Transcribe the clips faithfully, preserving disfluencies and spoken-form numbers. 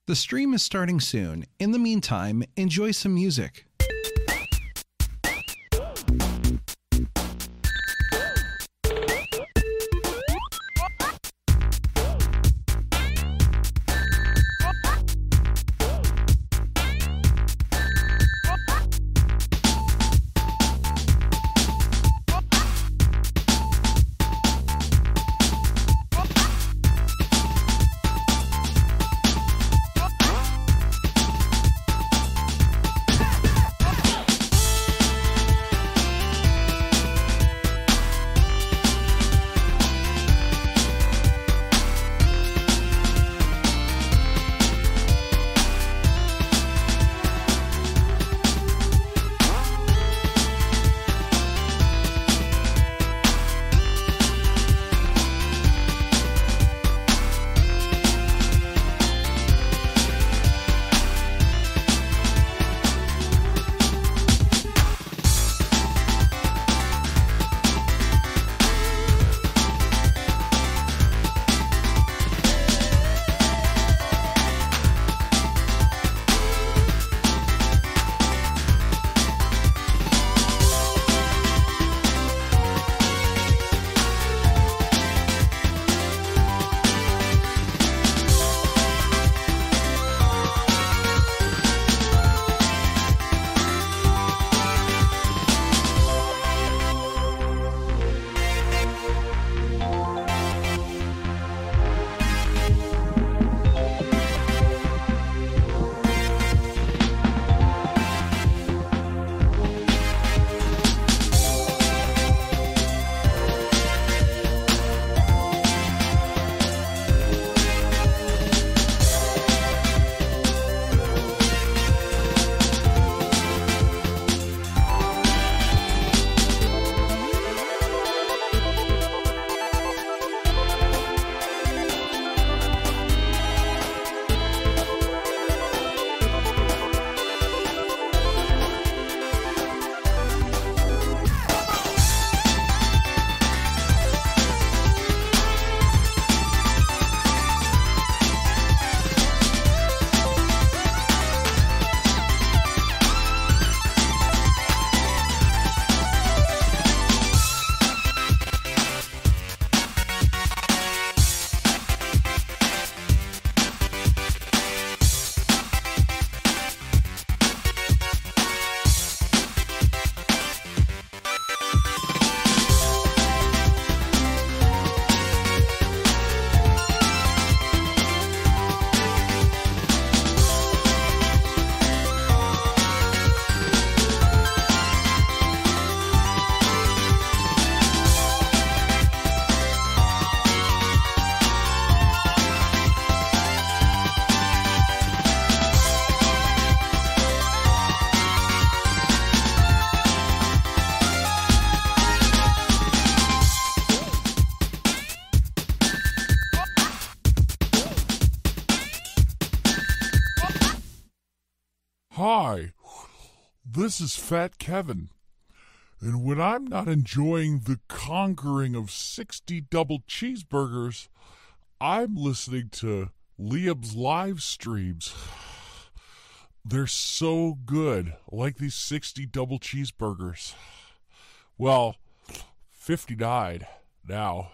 The stream is starting soon. In the meantime, enjoy some music. Hi, this is Fat Kevin, and when I'm not enjoying the conquering of sixty double cheeseburgers, I'm listening to Liam's live streams. They're so good, like these sixty double cheeseburgers. Well, fifty died now.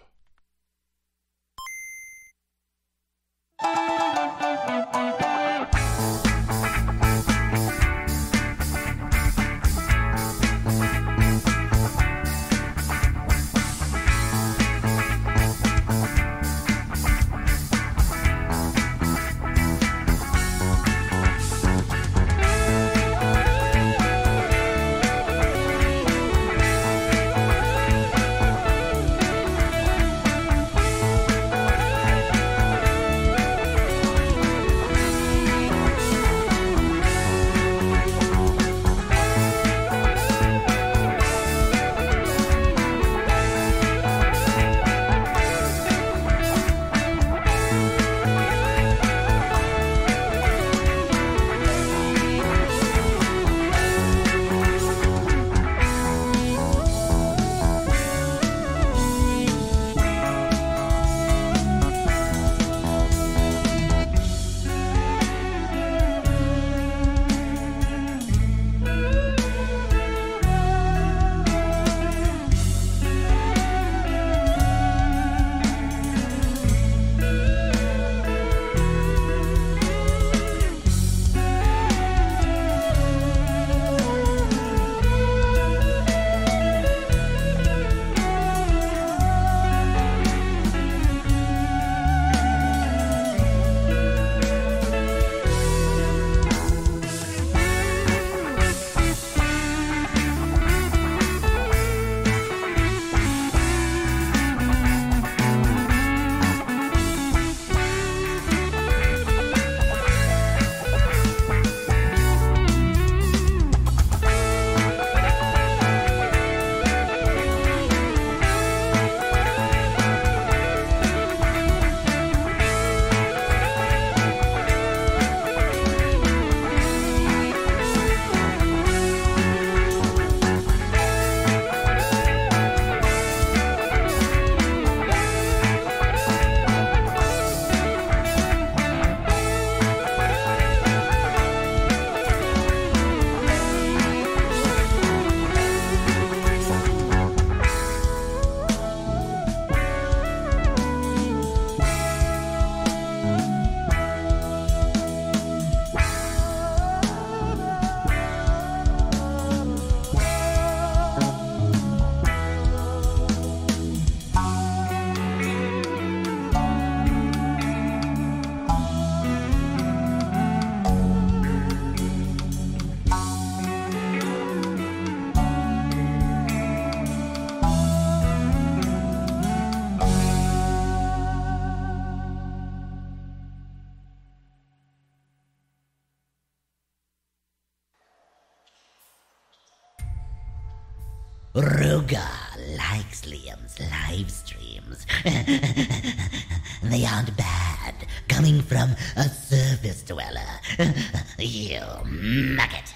Ruga likes Liam's live streams. They aren't bad, coming from a surface dweller. You maggot.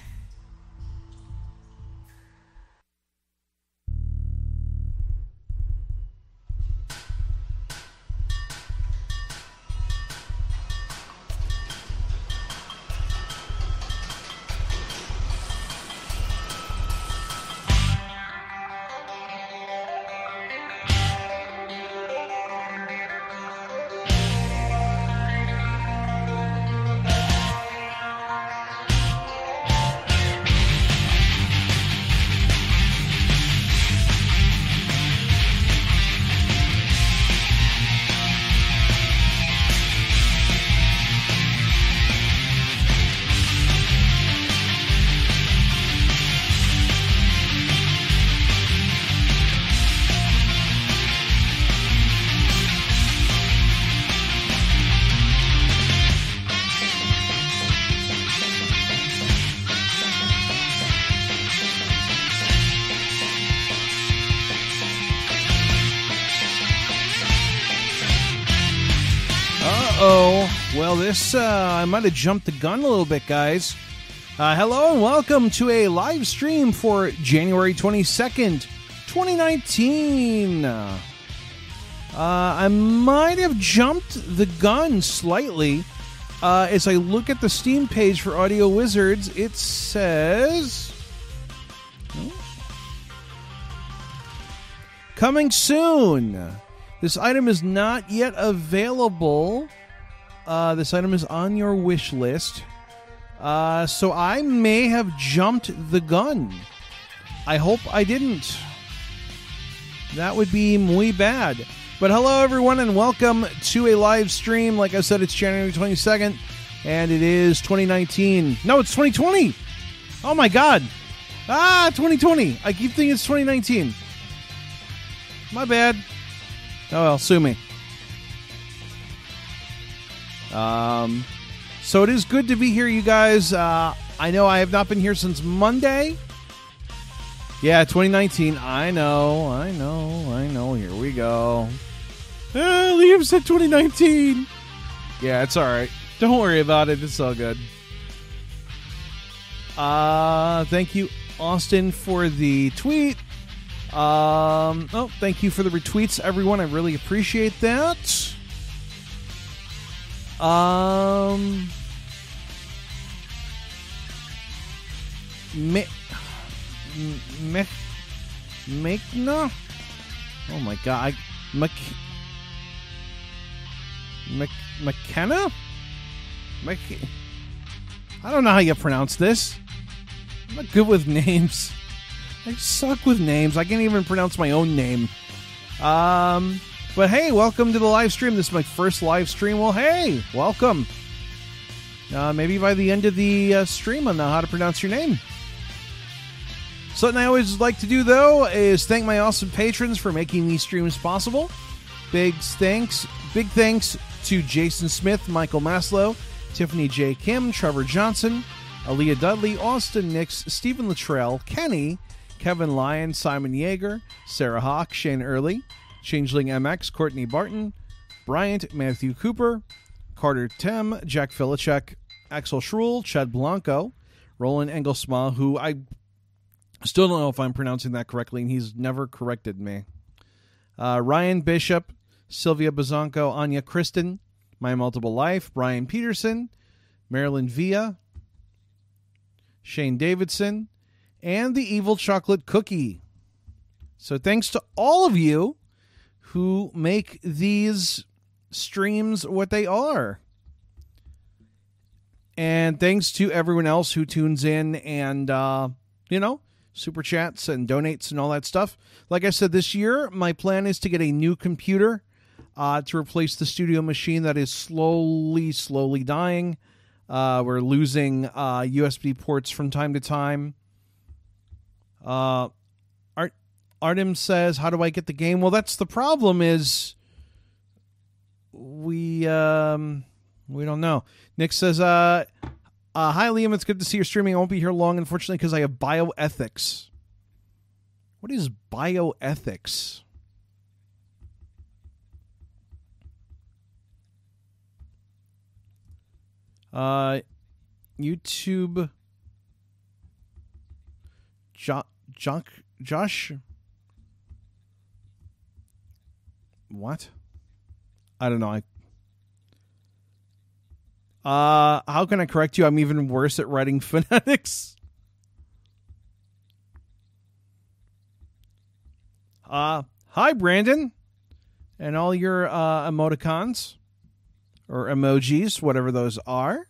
Well, this, uh, I might have jumped the gun a little bit, guys. Uh, hello and welcome to a live stream for January twenty-second, twenty nineteen. Uh, I might have jumped the gun slightly. Uh, as I look at the Steam page for Audio Wizards, it says... Coming soon. This item is not yet available. Uh, this item is on your wish list. Uh, so I may have jumped the gun. I hope I didn't. That would be muy bad. But hello, everyone, and welcome to a live stream. Like I said, it's January twenty-second, and it is twenty nineteen. No, it's twenty twenty. Oh, my God. Ah, twenty twenty. I keep thinking it's twenty nineteen. My bad. Oh, well, sue me. Um, so it is good to be here, you guys. Uh, I know I have not been here since Monday. Yeah, twenty nineteen. I know, I know, I know. Here we go. Ah, Liam said twenty nineteen. Yeah, it's all right. Don't worry about it. It's all good. Uh, thank you, Austin, for the tweet. Um, oh, thank you for the retweets, everyone. I really appreciate that. Um, me, me, Mekna? Oh my god, I, Mc, Mc, McKenna? Mc, I don't know how you pronounce this. I'm not good with names. I suck with names. I can't even pronounce my own name. Um... But hey, welcome to the live stream. This is my first live stream. Well, hey, welcome. Uh, maybe by the end of the uh, stream, I'll know how to pronounce your name. Something I always like to do, though, is thank my awesome patrons for making these streams possible. Big thanks, big thanks to Jason Smith, Michael Maslow, Tiffany J. Kim, Trevor Johnson, Aaliyah Dudley, Austin Nix, Stephen Luttrell, Kenny, Kevin Lyon, Simon Yeager, Sarah Hawk, Shane Early, Changeling M X, Courtney Barton, Bryant, Matthew Cooper, Carter Tim, Jack Filichek, Axel Schruel, Chad Blanco, Roland Engelsma, who I still don't know if I'm pronouncing that correctly, and he's never corrected me. Uh, Ryan Bishop, Sylvia Bazanco, Anya Kristen, My Multiple Life, Brian Peterson, Marilyn Villa, Shane Davidson, and the Evil Chocolate Cookie. So thanks to all of you who make these streams what they are. And thanks to everyone else who tunes in and, uh, you know, super chats and donates and all that stuff. Like I said, this year, my plan is to get a new computer uh, to replace the studio machine that is slowly, slowly dying. Uh, we're losing uh, U S B ports from time to time. Uh, Art Artem says, how do I get the game? Well, that's the problem is we um, we don't know. Nick says, uh, uh, hi, Liam. It's good to see you streaming. I won't be here long, unfortunately, because I have bioethics. What is bioethics? Uh, YouTube. Jo- jo- Josh. What? I don't know. I. Uh, how can I correct you? I'm even worse at writing phonetics. Uh, hi, Brandon, and all your uh, emoticons or emojis, whatever those are.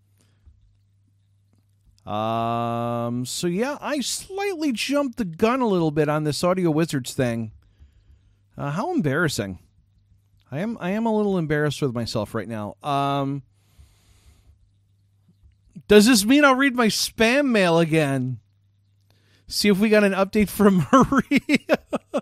Um, so yeah, I slightly jumped the gun a little bit on this Audio Wizards thing. Uh, how embarrassing! I am I am a little embarrassed with myself right now. Um, does this mean I'll read my spam mail again? See if we got an update from Maria.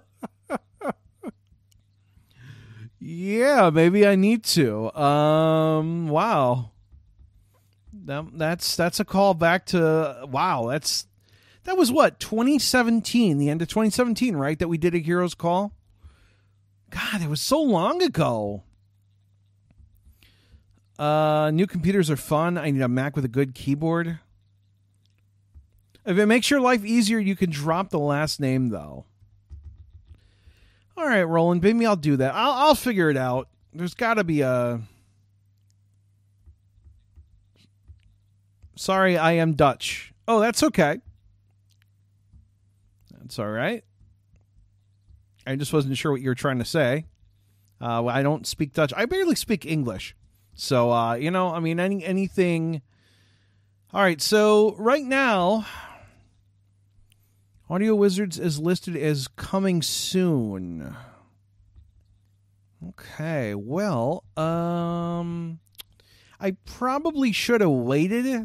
Yeah, maybe I need to. Um, wow. That, that's that's a call back to wow. That's that was what twenty seventeen, the end of twenty seventeen, right? That we did a Heroes Call. God, it was so long ago. Uh, new computers are fun. I need a Mac with a good keyboard. If it makes your life easier, you can drop the last name, though. All right, Roland, maybe I'll do that. I'll, I'll figure it out. There's got to be a... Sorry, I am Dutch. Oh, that's okay. That's all right. I just wasn't sure what you were trying to say. Uh, I don't speak Dutch. I barely speak English. So, uh, you know, I mean, any anything... All right, so right now... Audio Wizards is listed as coming soon. Okay, well, um, I probably should have waited.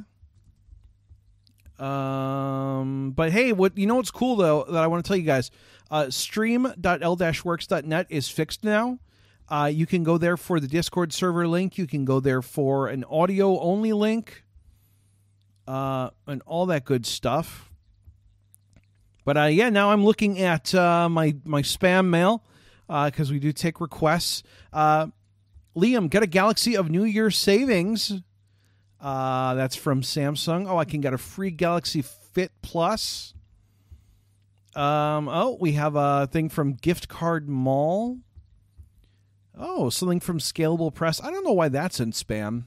Um, but hey, what you know what's cool though that I want to tell you guys, uh, stream dot l dash works dot net is fixed now. Uh, you can go there for the Discord server link. You can go there for an audio only link, uh, and all that good stuff. But uh, yeah, now I'm looking at uh, my my spam mail because uh, we do take requests. Uh, Liam, get a Galaxy of New Year savings. Uh, that's from Samsung. Oh, I can get a free Galaxy Fit Plus. Um, oh, we have a thing from Gift Card Mall. Oh, something from Scalable Press. I don't know why that's in spam.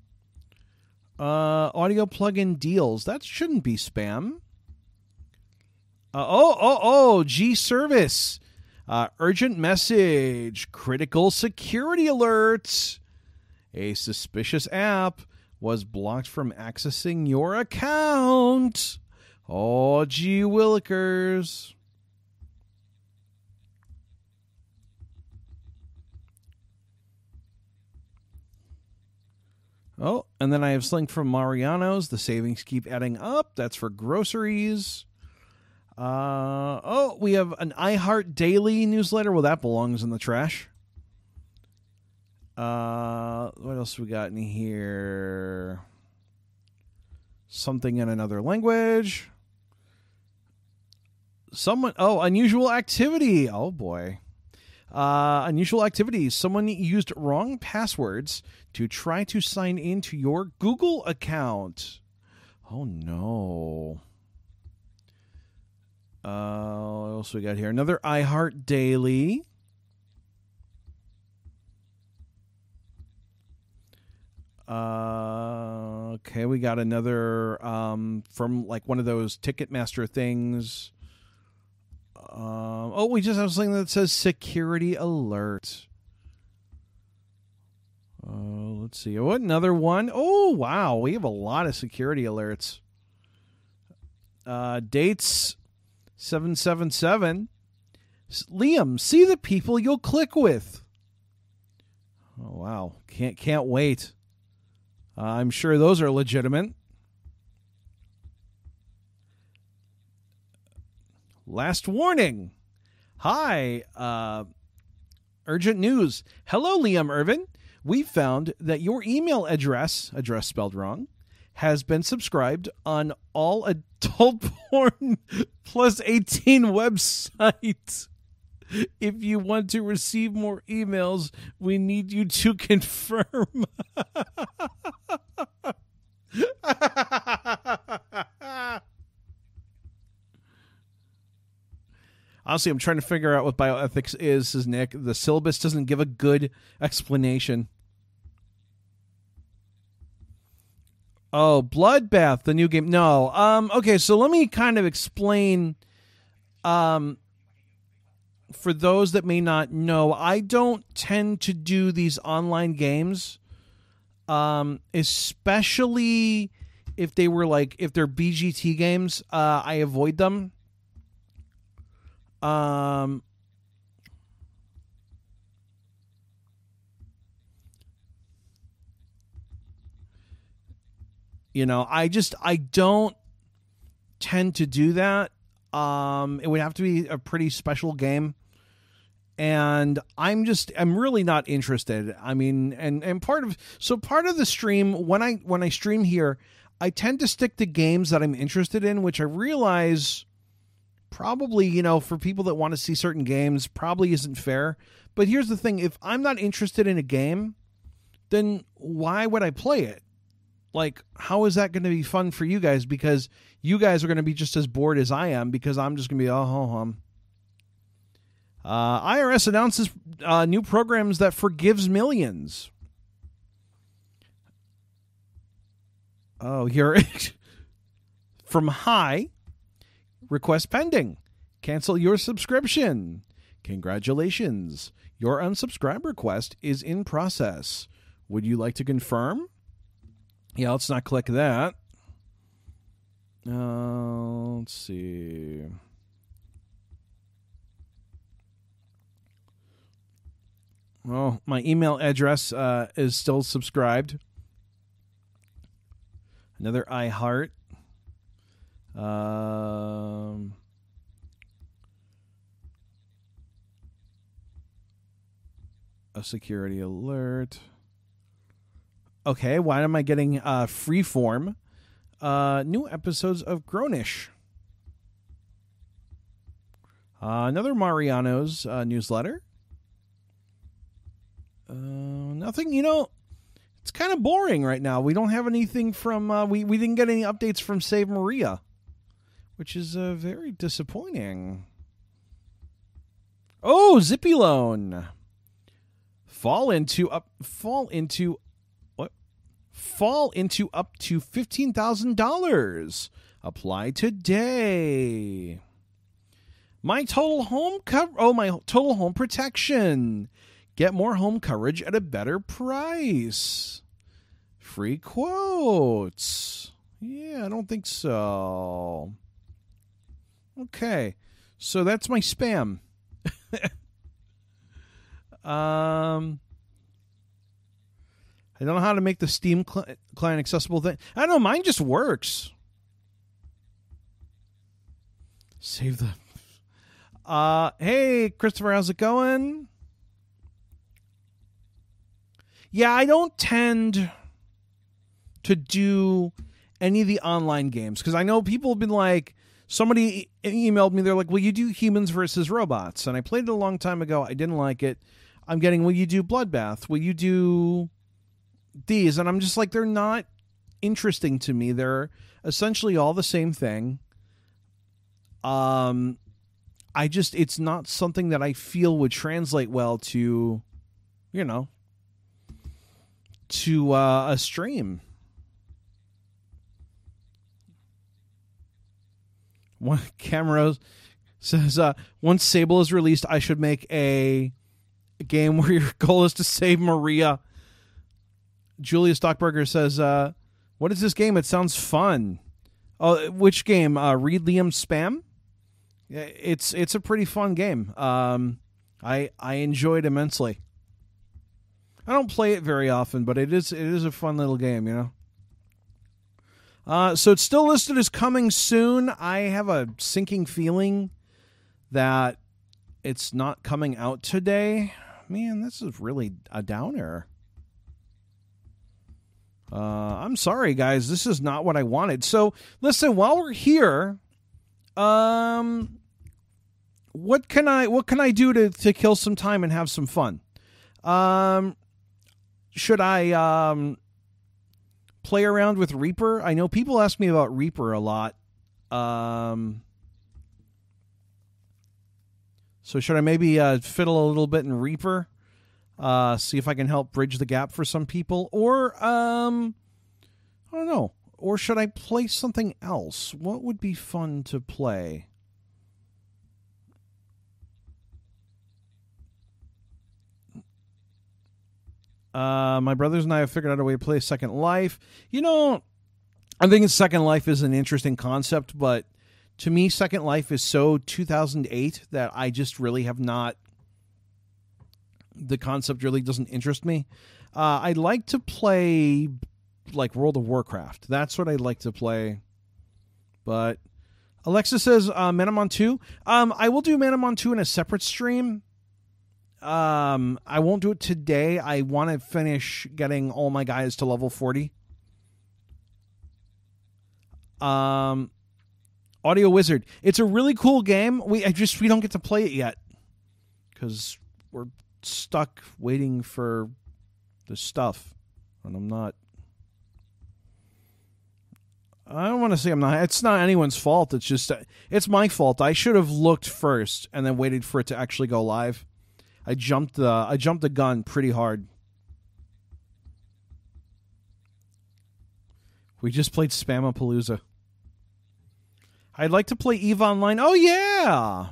Uh, audio plugin deals. That shouldn't be spam. Uh, oh, oh, oh, G Service. Uh, urgent message. Critical security alerts. A suspicious app was blocked from accessing your account. Oh, gee willikers. Oh, and then I have something from Mariano's. The savings keep adding up. That's for groceries. Uh, oh, we have an iHeart Daily newsletter. Well, that belongs in the trash. Uh, what else we got in here? Something in another language. Someone, oh, unusual activity. Oh, boy. Uh, unusual activities. Someone used wrong passwords to try to sign into your Google account. Oh, no. Uh, what else we got here? Another iHeart Daily. Uh, okay, we got another um, from like one of those Ticketmaster things. Um, oh, we just have something that says security alert. Uh, let's see. What another one? Oh, wow. We have a lot of security alerts. Uh, dates seven seven seven. Liam, see the people you'll click with. Oh, wow. Can't can't wait. Uh, I'm sure those are legitimate. Last warning. Hi. Uh, urgent news. Hello, Liam Irvin. We found that your email address, address spelled wrong, has been subscribed on all adult porn plus eighteen websites. If you want to receive more emails, we need you to confirm. Honestly, I'm trying to figure out what bioethics is, says Nick. The syllabus doesn't give a good explanation. Oh, Bloodbath, the new game. No. Um, okay, so let me kind of explain. Um, for those that may not know, I don't tend to do these online games, um, especially if they were like, if they're B G T games, uh, I avoid them. Um, you know, I just, I don't tend to do that. Um, it would have to be a pretty special game. And I'm just, I'm really not interested. I mean, and, and part of, so part of the stream, when I, when I stream here, I tend to stick to games that I'm interested in, which I realize probably, you know, for people that want to see certain games probably isn't fair. But here's the thing. If I'm not interested in a game, then why would I play it? Like, how is that going to be fun for you guys? Because you guys are going to be just as bored as I am, because I'm just going to be, oh, ho, hum. Uh, I R S announces uh, new programs that forgives millions. Oh, here. From High, request pending. Cancel your subscription. Congratulations. Your unsubscribe request is in process. Would you like to confirm? Yeah, let's not click that. Uh, let's see. Oh, my email address uh, is still subscribed. Another iHeart. Um, a security alert. Okay, why am I getting uh, Freeform? Uh, new episodes of Grownish. Uh, another Mariano's uh, newsletter. Uh, nothing, you know, it's kind of boring right now. We don't have anything from, uh, we, we didn't get any updates from Save Maria, which is uh, very disappointing. Oh, Zippy Loan. Fall into, up, fall into, what? Fall into up to fifteen thousand dollars. Apply today. My total home cover, oh, my total home protection. Get more home coverage at a better price. Free quotes. Yeah, I don't think so. Okay, so that's my spam. um, I don't know how to make the Steam cl- client accessible thing. I don't know, mine just works. Save the... Uh, hey, Christopher, how's it going? Yeah, I don't tend to do any of the online games because I know people have been like, somebody e- emailed me, they're like, will you do Humans versus Robots? And I played it a long time ago. I didn't like it. I'm getting, will you do Bloodbath? Will you do these? And I'm just like, they're not interesting to me. They're essentially all the same thing. Um, I just, it's not something that I feel would translate well to, you know, to uh, a stream. One camera says, uh, once Sable is released, I should make a, a game where your goal is to save Maria. Julia Stockberger says, uh, what is this game? It sounds fun. Oh, which game? Uh, Read Liam Spam? It's it's a pretty fun game. Um, I I enjoyed immensely. I don't play it very often, but it is it is a fun little game, you know. Uh, so it's still listed as coming soon. I have a sinking feeling that it's not coming out today. Man, this is really a downer. Uh, I'm sorry, guys. This is not what I wanted. So, listen, while we're here, um, what can I what can I do to, to kill some time and have some fun? Um, should I um play around with Reaper? I know people ask me about Reaper a lot. Um, so should I maybe uh, fiddle a little bit in Reaper? Uh, see if I can help bridge the gap for some people, or um, I don't know. Or should I play something else? What would be fun to play? Uh, my brothers and I have figured out a way to play Second Life. You know, I think Second Life is an interesting concept, but to me, Second Life is so two thousand eight that I just really have not. The concept really doesn't interest me. Uh, I'd like to play like World of Warcraft. That's what I'd like to play. But Alexa says uh, Manamon two. Um, I will do Manamon two in a separate stream. Um, I won't do it today. I want to finish getting all my guys to level forty. Um, Audio Wizard. It's a really cool game. We I just we don't get to play it yet because we're stuck waiting for the stuff, and I'm not. I don't want to say I'm not. It's not anyone's fault. It's just it's my fault. I should have looked first and then waited for it to actually go live. I jumped the I jumped the gun pretty hard. We just played Spamapalooza. I'd like to play EVE Online. Oh yeah.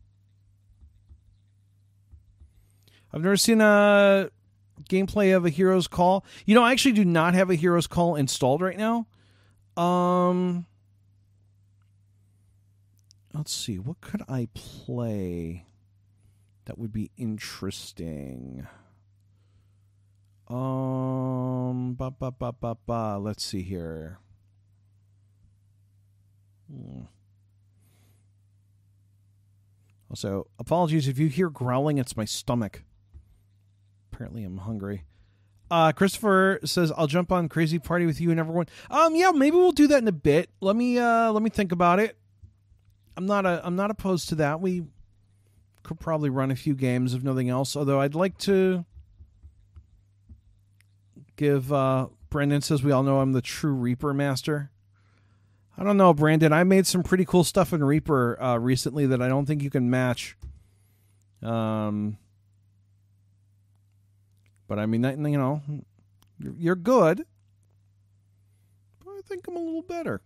I've never seen a gameplay of a Hero's Call. You know, I actually do not have a Hero's Call installed right now. Um, let's see. What could I play that would be interesting? Um, ba ba ba ba ba. Let's see here. Hmm. Also, apologies if you hear growling. It's my stomach. Apparently I'm hungry. Uh, Christopher says, I'll jump on Crazy Party with you and everyone. Um, yeah, maybe we'll do that in a bit. Let me, uh, let me think about it. I'm not, a, I'm not opposed to that. We could probably run a few games if nothing else. Although I'd like to give, uh, Brandon says we all know I'm the true Reaper master. I don't know, Brandon. I made some pretty cool stuff in Reaper, uh, recently that I don't think you can match. Um, But I mean, that, you know, you're, you're good. But I think I'm a little better.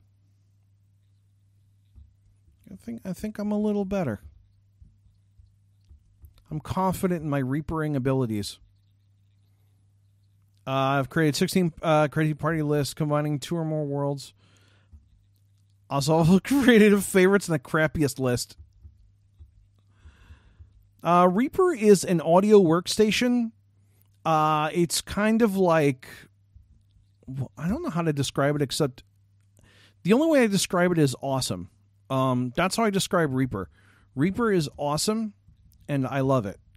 I think I think I'm a little better. I'm confident in my Reapering abilities. Uh, I've created sixteen uh, Crazy Party lists combining two or more worlds. Also, I've created a favorites and the crappiest list. Uh, Reaper is an audio workstation. Uh, it's kind of like, I don't know how to describe it, except the only way I describe it is awesome. Um, that's how I describe Reaper. Reaper is awesome, and I love it.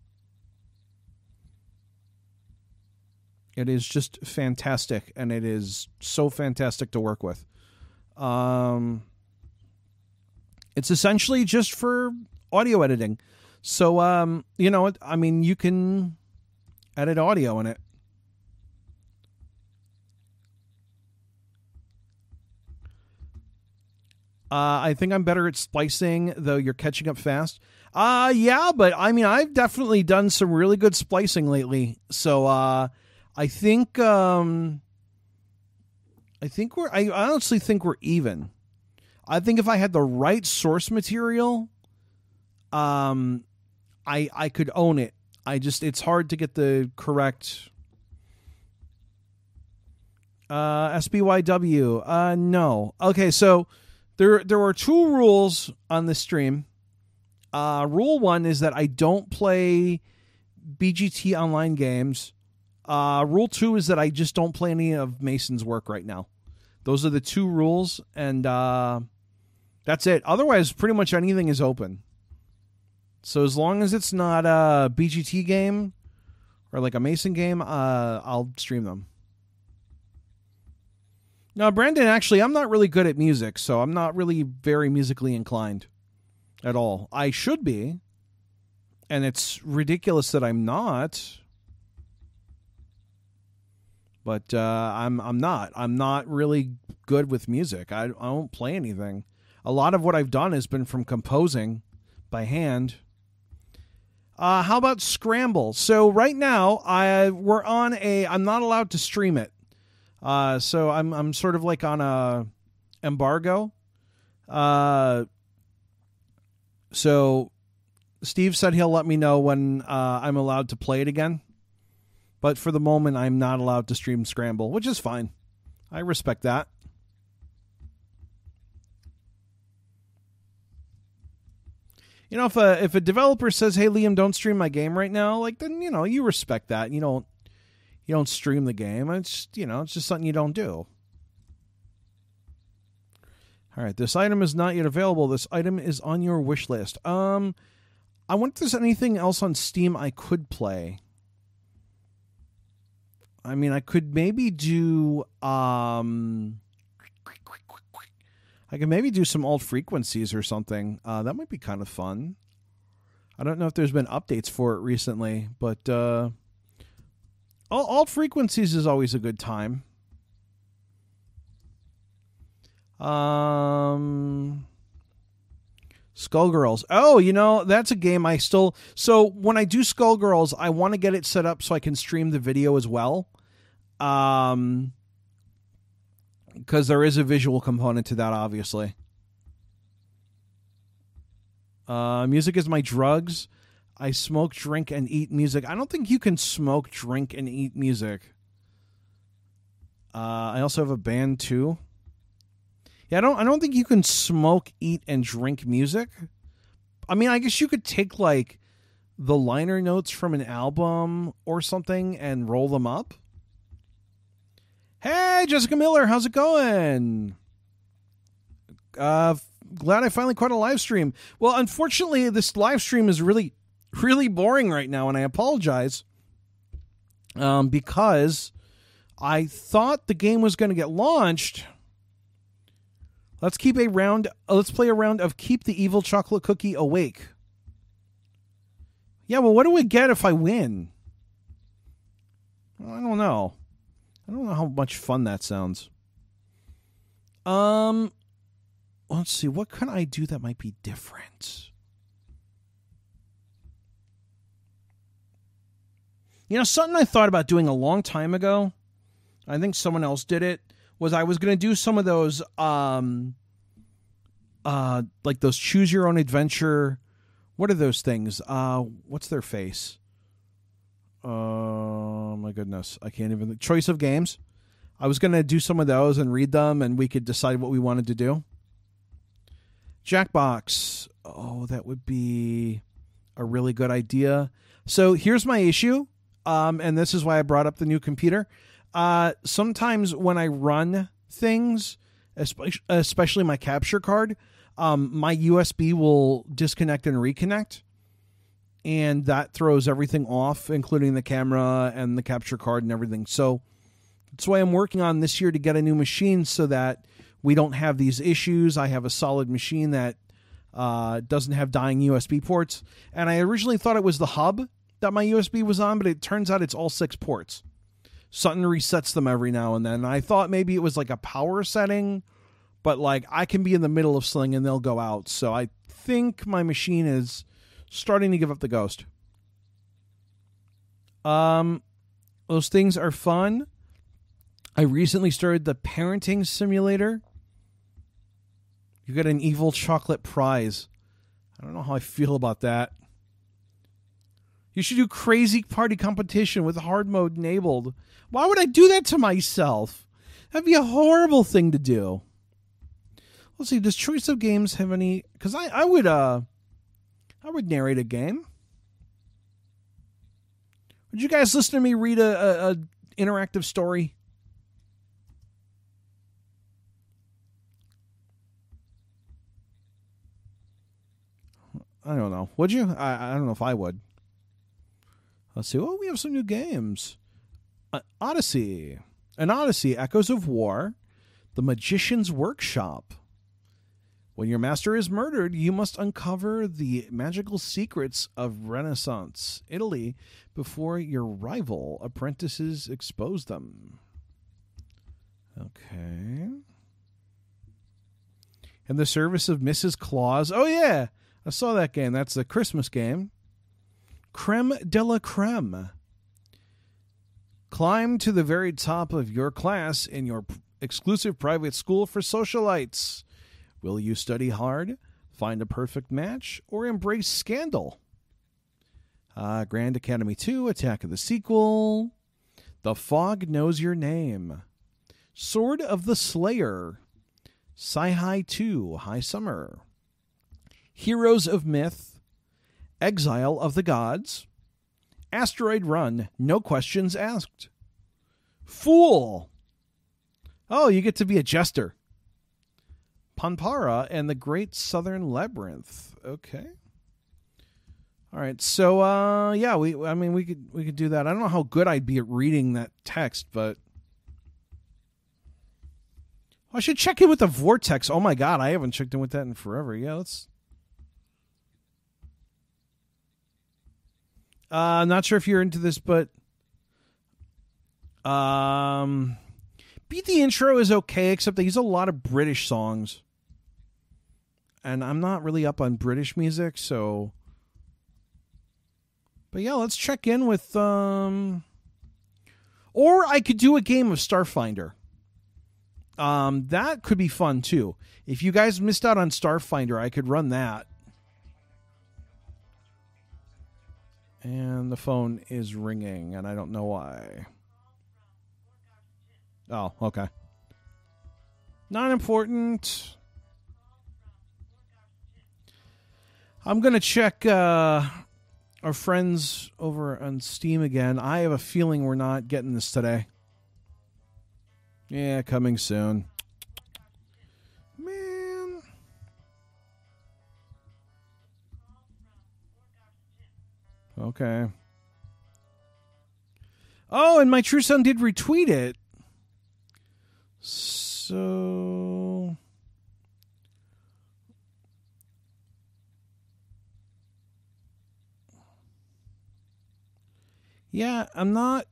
It is just fantastic, and it is so fantastic to work with. Um, it's essentially just for audio editing. So, um, you know, I mean, you can edit audio in it. Uh, I think I'm better at splicing, though you're catching up fast. Uh, yeah, but I mean, I've definitely done some really good splicing lately. So, uh, I think, um, I think we're, I honestly think we're even. I think if I had the right source material, um, I, I could own it. I just, it's hard to get the correct, uh, S B Y W. Uh, no. Okay. So there, there are two rules on this stream. Uh, rule one is that I don't play B G T online games. Uh, rule two is that I just don't play any of Mason's work right now. Those are the two rules. And, uh, that's it. Otherwise, pretty much anything is open. So as long as it's not a B G T game or like a Mason game, uh, I'll stream them. No, Brandon, actually, I'm not really good at music, so I'm not really very musically inclined at all. I should be, and it's ridiculous that I'm not. But uh, I'm I'm not. I'm not really good with music. I, I don't play anything. A lot of what I've done has been from composing by hand. Uh, how about Scramble? So right now, I we're on a. I'm not allowed to stream it. Uh, so I'm I'm sort of like on a embargo. Uh, so Steve said he'll let me know when uh, I'm allowed to play it again. But for the moment, I'm not allowed to stream Scramble, which is fine. I respect that. You know, if a if a developer says, "Hey, Liam, don't stream my game right now," like then you know you respect that. You don't. You don't stream the game. It's, you know, it's just something you don't do. All right, this item is not yet available. This item is on your wish list. Um, I wonder if there's anything else on Steam I could play. I mean, I could maybe do, um, I could maybe do some Alt Frequencies or something. Uh, that might be kind of fun. I don't know if there's been updates for it recently, but, uh, Alt Frequencies is always a good time. Um, Skullgirls. Oh, you know, that's a game I still... So when I do Skullgirls, I want to get it set up so I can stream the video as well. Um, because there is a visual component to that, obviously. Uh, music is my drugs. I smoke, drink, and eat music. I don't think you can smoke, drink, and eat music. Uh, I also have a band too. Yeah, I don't. I don't think you can smoke, eat, and drink music. I mean, I guess you could take like the liner notes from an album or something and roll them up. Hey, Jessica Miller, how's it going? Uh, glad I finally caught a live stream. Well, unfortunately, this live stream is really. really boring right now, and I apologize um, because I thought the game was going to get launched. Let's keep a round. Uh, let's play a round of Keep the Evil Chocolate Cookie Awake. Yeah, well, what do we get if I win? I don't know. I don't know how much fun that sounds. Um, let's see. What can I do that might be different? You know, something I thought about doing a long time ago, I think someone else did it, was I was going to do some of those, um, uh, like those choose your own adventure. What are those things? Uh, what's their face? Oh, my goodness. I can't even think. Choice of games. I was going to do some of those and read them, and we could decide what we wanted to do. Jackbox. Oh, that would be a really good idea. So here's my issue. Um, and this is why I brought up the new computer. Uh, sometimes when I run things, especially, especially my capture card, um, my U S B will disconnect and reconnect. And that throws everything off, including the camera and the capture card and everything. So that's why I'm working on this year to get a new machine so that we don't have these issues. I have a solid machine that uh, doesn't have dying U S B ports. And I originally thought it was the hub that my U S B was on, but it turns out it's all six ports. Sutton resets them every now and then. I thought maybe it was like a power setting, but like I can be in the middle of something and they'll go out. So I think my machine is starting to give up the ghost. Um, those things are fun. I recently started the parenting simulator. You get an evil chocolate prize. I don't know how I feel about that. You should do crazy party competition with hard mode enabled. Why would I do that to myself? That'd be a horrible thing to do. Let's see, does Choice of Games have any... Because I, I would uh, I would narrate a game. Would you guys listen to me read a, a, a interactive story? I don't know. Would you? I, I don't know if I would. Let's see. Oh, we have some new games. Uh, Odyssey. An Odyssey, Echoes of War. The Magician's Workshop. When your master is murdered, you must uncover the magical secrets of Renaissance Italy before your rival apprentices expose them. Okay. In the Service of Missus Claus. Oh, yeah. I saw that game. That's the Christmas game. Creme de la Creme. Climb to the very top of your class in your p- exclusive private school for socialites. Will you study hard, find a perfect match, or embrace scandal? Uh, Grand Academy two, Attack of the Sequel. The Fog Knows Your Name. Sword of the Slayer. Sci-Hi two, High Summer. Heroes of Myth. Exile of the Gods. Asteroid Run, No Questions Asked. Fool. Oh, you get to be a jester. Panpara and the Great Southern Labyrinth. Okay. All right. So, uh, yeah, we. I mean, we could we could do that. I don't know how good I'd be at reading that text, but I should check in with the Vortex. Oh my God, I haven't checked in with that in forever. Yeah, let's. Uh, I'm not sure if you're into this, but um, Beat the Intro is okay, except they use a lot of British songs. And I'm not really up on British music, so... But yeah, let's check in with... um. Or I could do a game of Starfinder. Um, that could be fun, too. If you guys missed out on Starfinder, I could run that. And the phone is ringing, and I don't know why. Oh, okay. Not important. I'm going to check uh, our friends over on Steam again. I have a feeling we're not getting this today. Yeah, coming soon. Man. Okay. Oh, and my True Son did retweet it. So... Yeah, I'm not...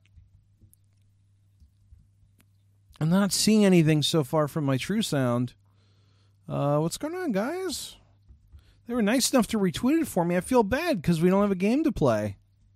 I'm not seeing anything so far from my True Sound. Uh, what's going on, guys? They were nice enough to retweet it for me. I feel bad because we don't have a game to play.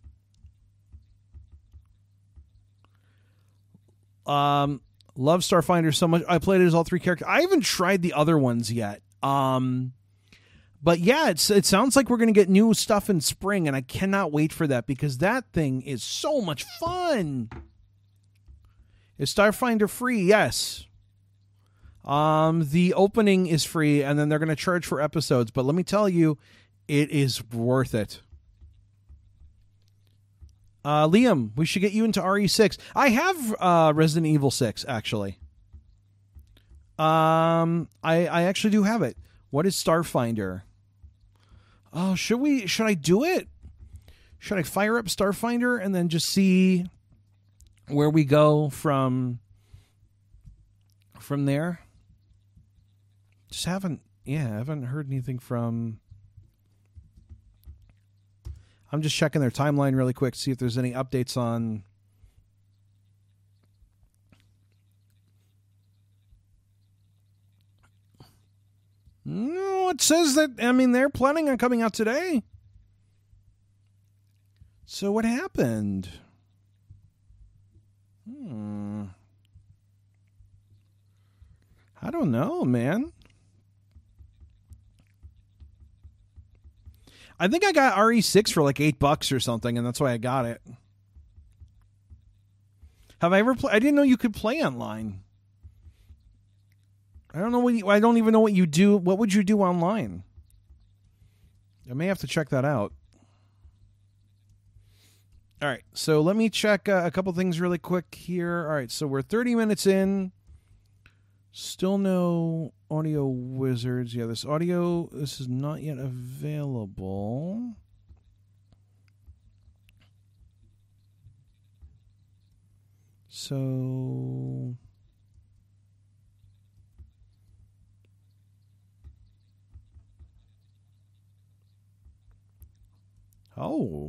Um, love Starfinder so much. I played it as all three characters. I haven't tried the other ones yet. Um, but yeah, it's it sounds like we're going to get new stuff in spring, and I cannot wait for that because that thing is so much fun. Is Starfinder free? Yes. Um, the opening is free, and then they're going to charge for episodes. But let me tell you, it is worth it. Uh, Liam, we should get you into R E six. I have uh, Resident Evil six, actually. Um, I I actually do have it. What is Starfinder? Oh, should we? Should I do it? Should I fire up Starfinder and then just see where we go from from there? Just haven't, yeah, I haven't heard anything from... I'm just checking their timeline really quick to see if there's any updates on... No, it says that, I mean, they're planning on coming out today. So what happened? Hmm. I don't know, man. I think I got R E six for like eight bucks or something, and that's why I got it. Have I ever played? I didn't know you could play online. I don't know what you, I don't even know what you do. What would you do online? I may have to check that out. All right, so let me check uh, a couple things really quick here. All right, so we're thirty minutes in. Still no audio wizards. Yeah, this audio, this is not yet available. So... Oh.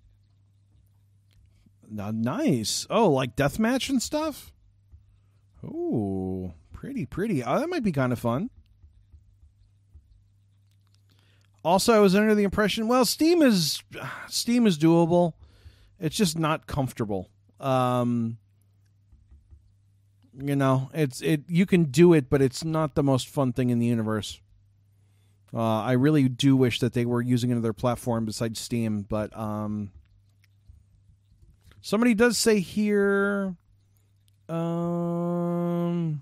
Now, nice. Oh, like deathmatch and stuff? Oh, pretty, pretty. Oh, that might be kind of fun. Also, I was under the impression, well, Steam is Steam is doable. It's just not comfortable. Um, you know, it's it. You can do it, but it's not the most fun thing in the universe. Uh, I really do wish that they were using another platform besides Steam, but um, somebody does say here, um,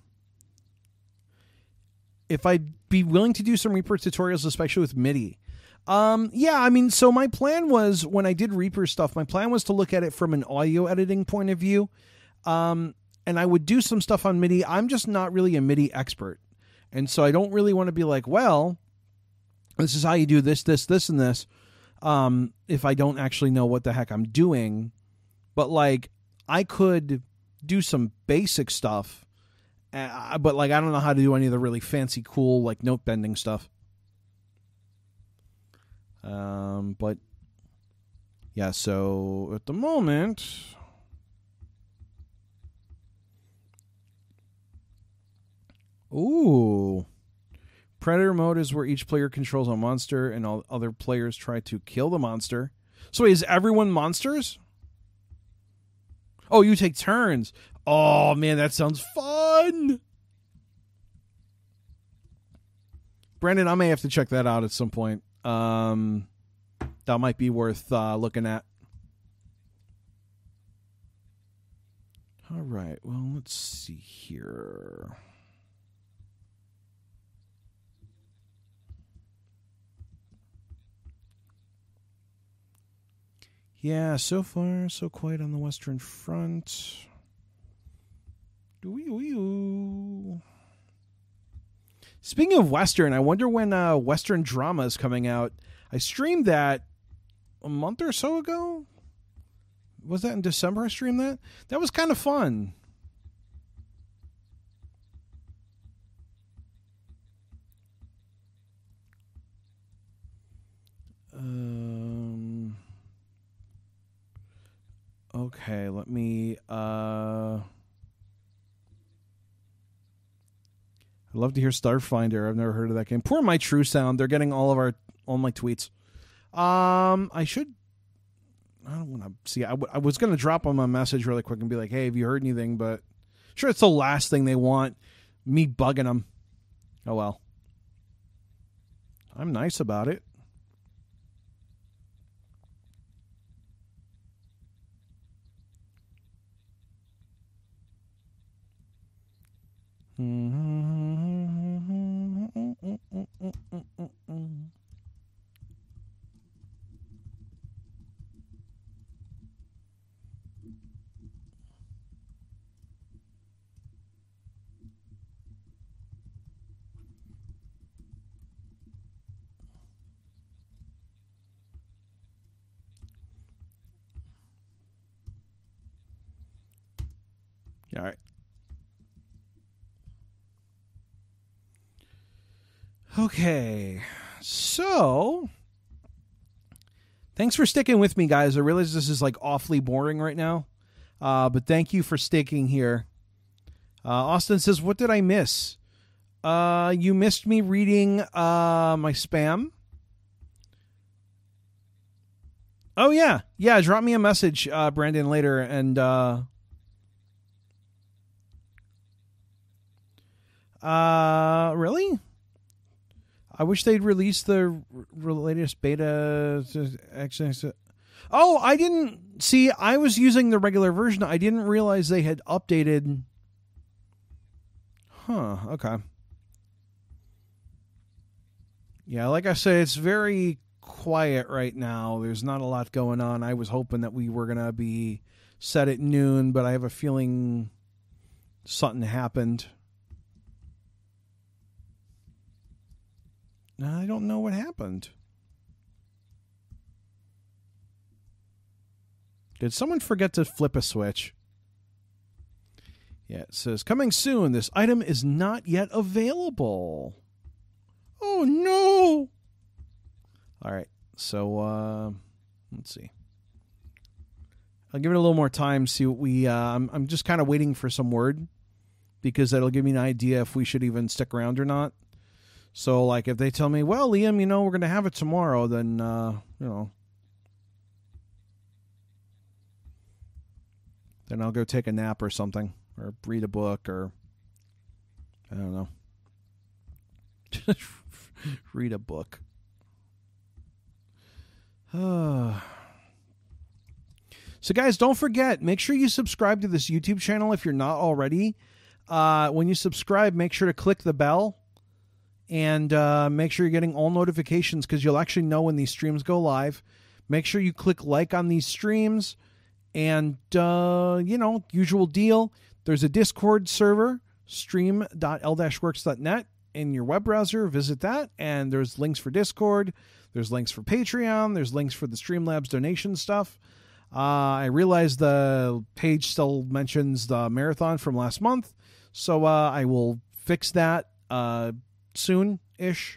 if I'd be willing to do some Reaper tutorials, especially with MIDI. Um, yeah, I mean, so my plan was, when I did Reaper stuff, my plan was to look at it from an audio editing point of view. Um, and I would do some stuff on MIDI. I'm just not really a MIDI expert. And so I don't really want to be like, well, this is how you do this, this, this, and this. Um, if I don't actually know what the heck I'm doing. But like, I could do some basic stuff. Uh, but like, I don't know how to do any of the really fancy, cool, like note bending stuff. Um, but yeah, so at the moment, ooh, Predator mode is where each player controls a monster and all other players try to kill the monster. So is everyone monsters? Oh, you take turns. Oh man, that sounds fun. Brandon, I may have to check that out at some point. Um, that might be worth uh, looking at. All right. Well, let's see here. Yeah, so far, so quiet on the Western Front. Doo-wee-wee-oo. Speaking of Western, I wonder when uh, Western Drama is coming out. I streamed that a month or so ago. Was that in December I streamed that? That was kind of fun. Um. Okay, let me... Uh, I'd love to hear Starfinder. I've never heard of that game. Poor My True Sound. They're getting all of our all my tweets. Um, I should... I don't want to see. I, w- I was going to drop them a message really quick and be like, hey, have you heard anything? But sure, it's the last thing they want. Me bugging them. Oh, well. I'm nice about it. All right. Okay, so thanks for sticking with me, guys. I realize this is like awfully boring right now, uh, but thank you for sticking here. Uh, Austin says, what did I miss? Uh, you missed me reading uh, my spam. Oh, yeah. Yeah, drop me a message, uh, Brandon, later, and... Uh, uh, really? I wish they'd release the r- latest beta. Oh, I didn't see. I was using the regular version. I didn't realize they had updated. Huh. Okay. Yeah, like I said, it's very quiet right now. There's not a lot going on. I was hoping that we were gonna be set at noon, but I have a feeling something happened. I don't know what happened. Did someone forget to flip a switch? Yeah, it says, coming soon. This item is not yet available. Oh, no. All right. So, uh, Let's see. I'll give it a little more time. See what we. Uh, I'm. I'm just kind of waiting for some word, because that'll give me an idea if we should even stick around or not. So, like, if they tell me, well, Liam, you know, we're going to have it tomorrow, then, uh, you know, then I'll go take a nap or something, or read a book, or, I don't know. Read a book. Uh. So, guys, don't forget, make sure you subscribe to this YouTube channel if you're not already. Uh, when you subscribe, make sure to click the bell. And uh, make sure you're getting all notifications, because you'll actually know when these streams go live. Make sure you click like on these streams. And, uh, you know, usual deal. There's a Discord server, stream dot l dash works dot net, in your web browser. Visit that. And there's links for Discord. There's links for Patreon. There's links for the Streamlabs donation stuff. Uh, I realize the page still mentions the marathon from last month. So uh, I will fix that uh soon-ish.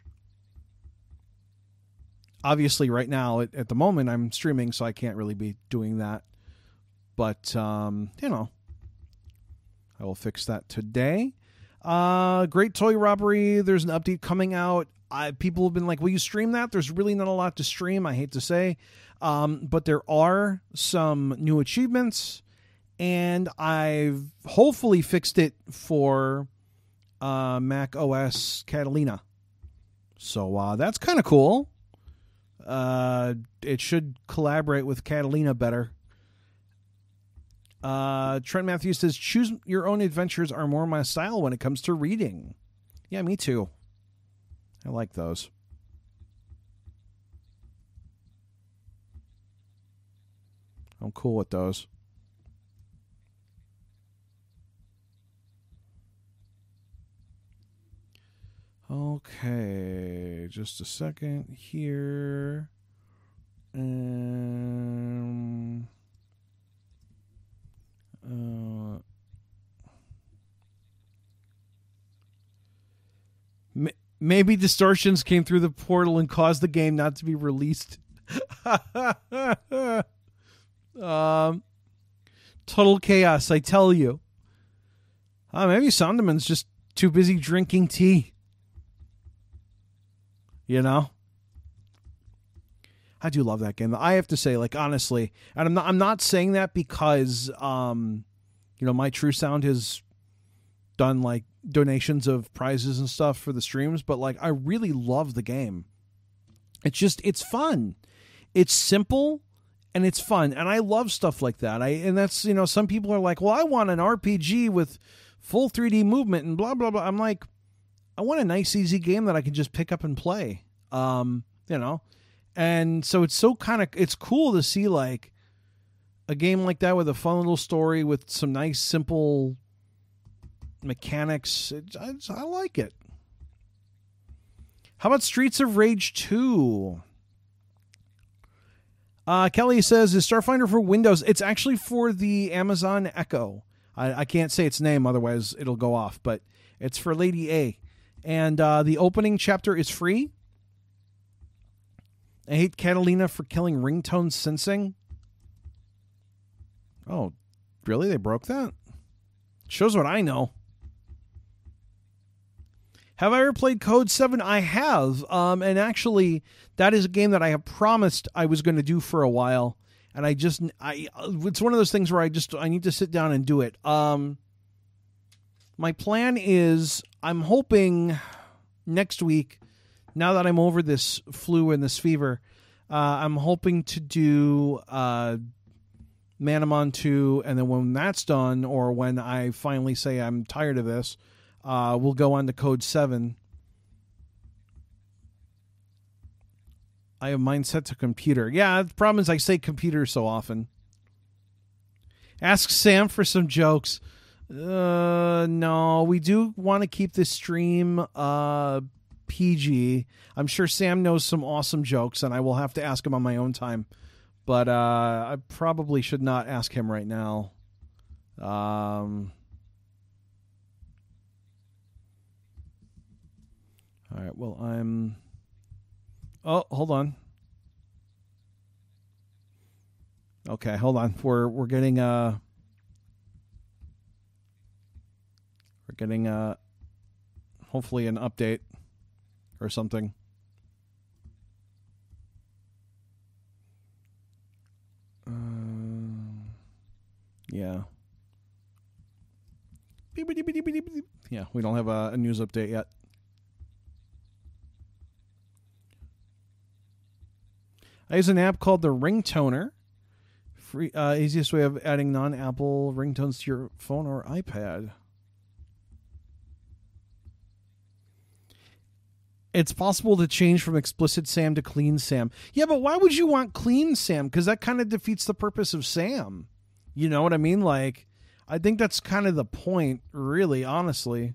Obviously, right now, at, at the moment, I'm streaming, so I can't really be doing that. But, um, you know, I will fix that today. Uh, Great Toy Robbery, there's an update coming out. I, people have been like, will you stream that? There's really not a lot to stream, I hate to say. Um, but there are some new achievements, and I've hopefully fixed it for Uh, Mac O S Catalina. So uh, that's kind of cool. Uh, it should collaborate with Catalina better. Uh, Trent Matthews says, choose your own adventures are more my style when it comes to reading. Yeah, me too. I like those. I'm cool with those. Okay, just a second here. Um, uh, maybe distortions came through the portal and caused the game not to be released. um, total chaos, I tell you. Uh, maybe Sonderman's just too busy drinking tea. You know, I do love that game. I have to say, like, honestly, and I'm not, I'm not saying that because, um, you know, my True Sound has done like donations of prizes and stuff for the streams, but like, I really love the game. It's just, it's fun. It's simple and it's fun. And I love stuff like that. I, and that's, you know, some people are like, well, I want an R P G with full three D movement and blah, blah, blah. I'm like, I want a nice, easy game that I can just pick up and play, um, you know? And so it's so kind of, it's cool to see like a game like that with a fun little story with some nice, simple mechanics. It, I, I like it. How about Streets of Rage two? Uh, Kelly says, is Starfinder for Windows? It's actually for the Amazon Echo. I, I can't say its name, otherwise it'll go off, but it's for Lady A. And uh, the opening chapter is free. I hate Catalina for killing ringtone sensing. Oh, really? They broke that? Shows what I know. Have I ever played Code seven? I have. Um, and actually, that is a game that I have promised I was going to do for a while. And I just, I, it's one of those things where I just, I need to sit down and do it. Um, my plan is, I'm hoping next week, now that I'm over this flu and this fever, uh, I'm hoping to do uh, Manamon two, and then when that's done, or when I finally say I'm tired of this, uh, we'll go on to Code seven. I have mine set to computer. Yeah, the problem is I say computer so often. Ask Sam for some jokes. Uh, no, we do want to keep this stream uh, P G. I'm sure Sam knows some awesome jokes, and I will have to ask him on my own time. But uh, I probably should not ask him right now. Um, all right, well, I'm... Oh, hold on. Okay, hold on. We're we're getting uh we're getting uh hopefully an update or something. Uh, yeah. Yeah, we don't have a, a news update yet. I use an app called the Ringtoner. Free, uh, easiest way of adding non-Apple ringtones to your phone or iPad. It's possible to change from explicit Sam to clean Sam. Yeah, but why would you want clean Sam? Because that kind of defeats the purpose of Sam. You know what I mean? Like, I think that's kind of the point, really, honestly.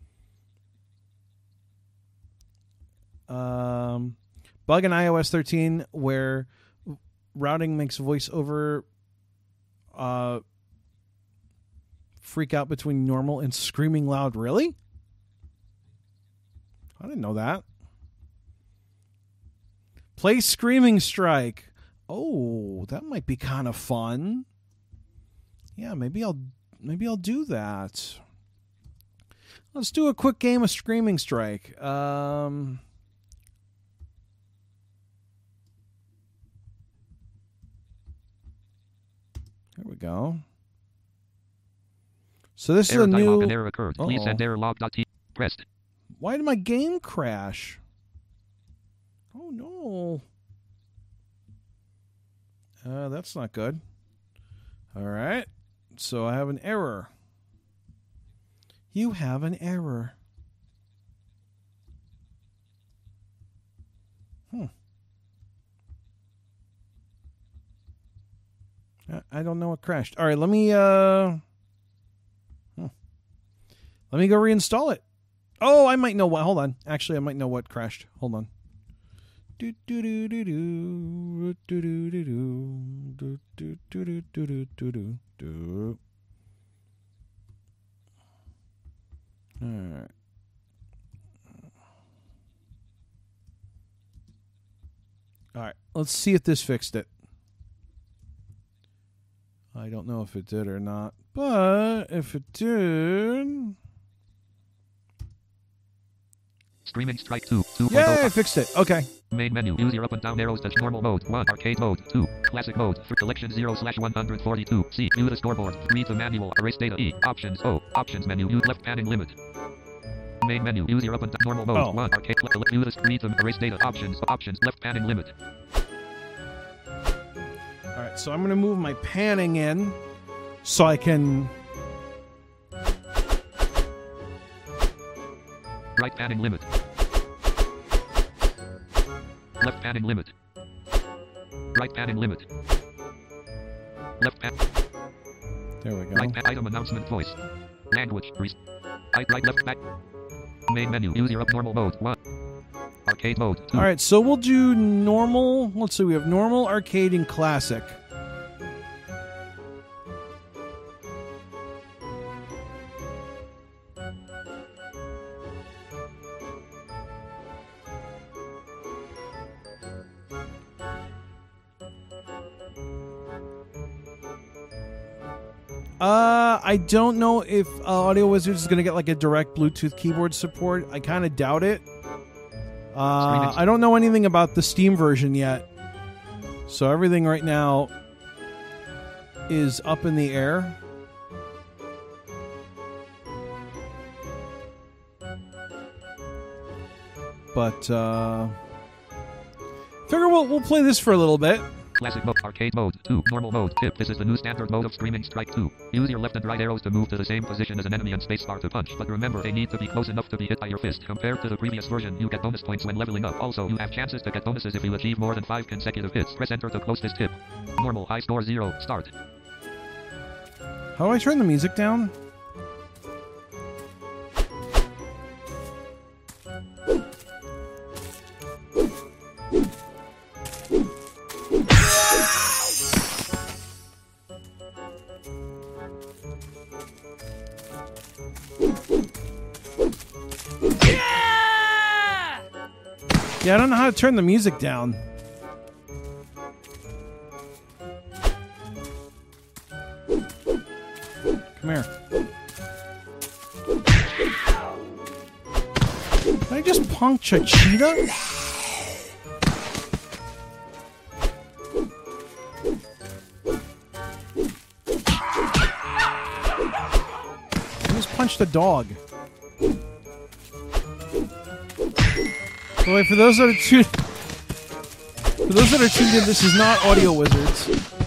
Um, bug in i O S thirteen where routing makes voiceover uh, freak out between normal and screaming loud. Really? I didn't know that. Play Screaming Strike. Oh, that might be kind of fun. Yeah, maybe I'll maybe I'll do that. Let's do a quick game of Screaming Strike. Um, there we go. So this error is a new. An error occurred. Please Uh-oh. send error log.t. Pressed. Why did my game crash? Oh no. Uh, that's not good. All right. So I have an error. You have an error. Hmm. I, I don't know what crashed. All right, let me uh hmm. Let me go reinstall it. Oh, I might know what. Hold on. Actually, I might know what crashed. Hold on. Do do do do do do do do do do do do do do do. All right. All right. Let's see if this fixed it. I don't know if it did or not, but if it did. Screaming Strike two. two. Yeah, I fixed it. Okay. Main menu. Use your up and down arrows to normal mode. one. Arcade mode. two. Classic mode. For collection zero slash one forty-two. C. View the scoreboard. Read the manual. Erase data. E. Options. O. Options menu. Use left panning limit. Main menu. Use your up and down normal mode. Oh. one. Arcade. View the read the erase data. Options. Options. Left panning limit. All right, so I'm going to move my panning in so I can... Right panning limit. Left panning limit. Right panning limit. Left pan. There we go. Right pan item announcement voice. Language. Re- right, right, left back. Main menu. Use your up normal mode. one. Arcade mode. two. All right, so we'll do normal. Let's see, we have normal, arcade, and classic. Uh, I don't know if uh, Audio Wizards is going to get like a direct Bluetooth keyboard support. I kind of doubt it. Uh, I don't know anything about the Steam version yet. So everything right now is up in the air. But, uh... figure we'll, we'll play this for a little bit. Classic mode. Arcade mode. two. Normal mode. Tip. This is the new standard mode of Screaming Strike two. Use your left and right arrows to move to the same position as an enemy and spacebar to punch. But remember, they need to be close enough to be hit by your fist. Compared to the previous version, you get bonus points when leveling up. Also, you have chances to get bonuses if you achieve more than five consecutive hits. Press enter to close this tip. Normal. High score zero. Start. How do I turn the music down? Yeah, I don't know how to turn the music down. Come here. Did I just punch a cheetah? I just punched a dog. So wait, for those that are tuned, for those that are tuned in, this is not Audio Wizards.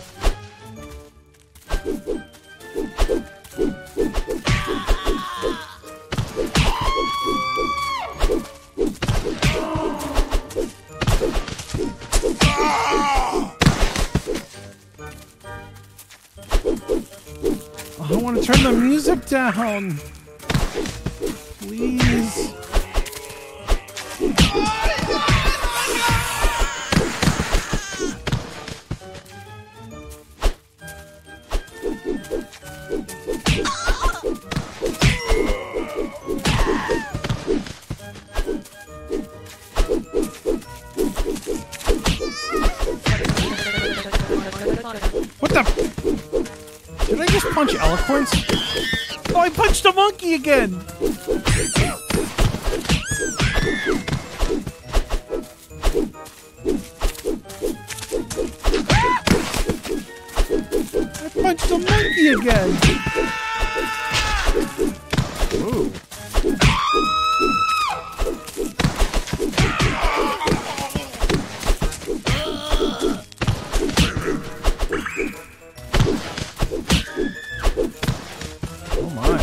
I want to turn the music down. Please. What the? Did I just punch eloquence? Oh, I punched a monkey again! I punched a monkey again! Ooh. Oh my.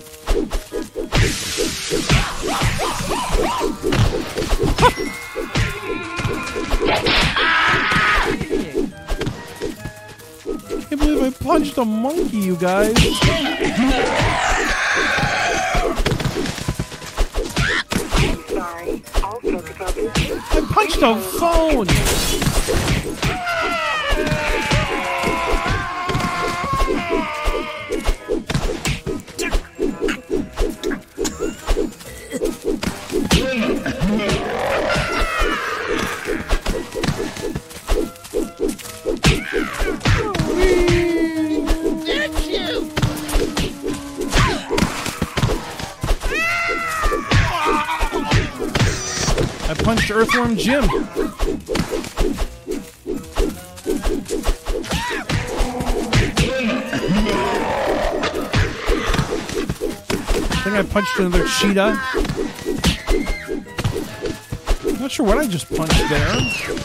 I can't believe I punched a monkey, you guys. I punched a phone! I punched Earthworm Jim. I think I punched another cheetah. I'm not sure what I just punched there.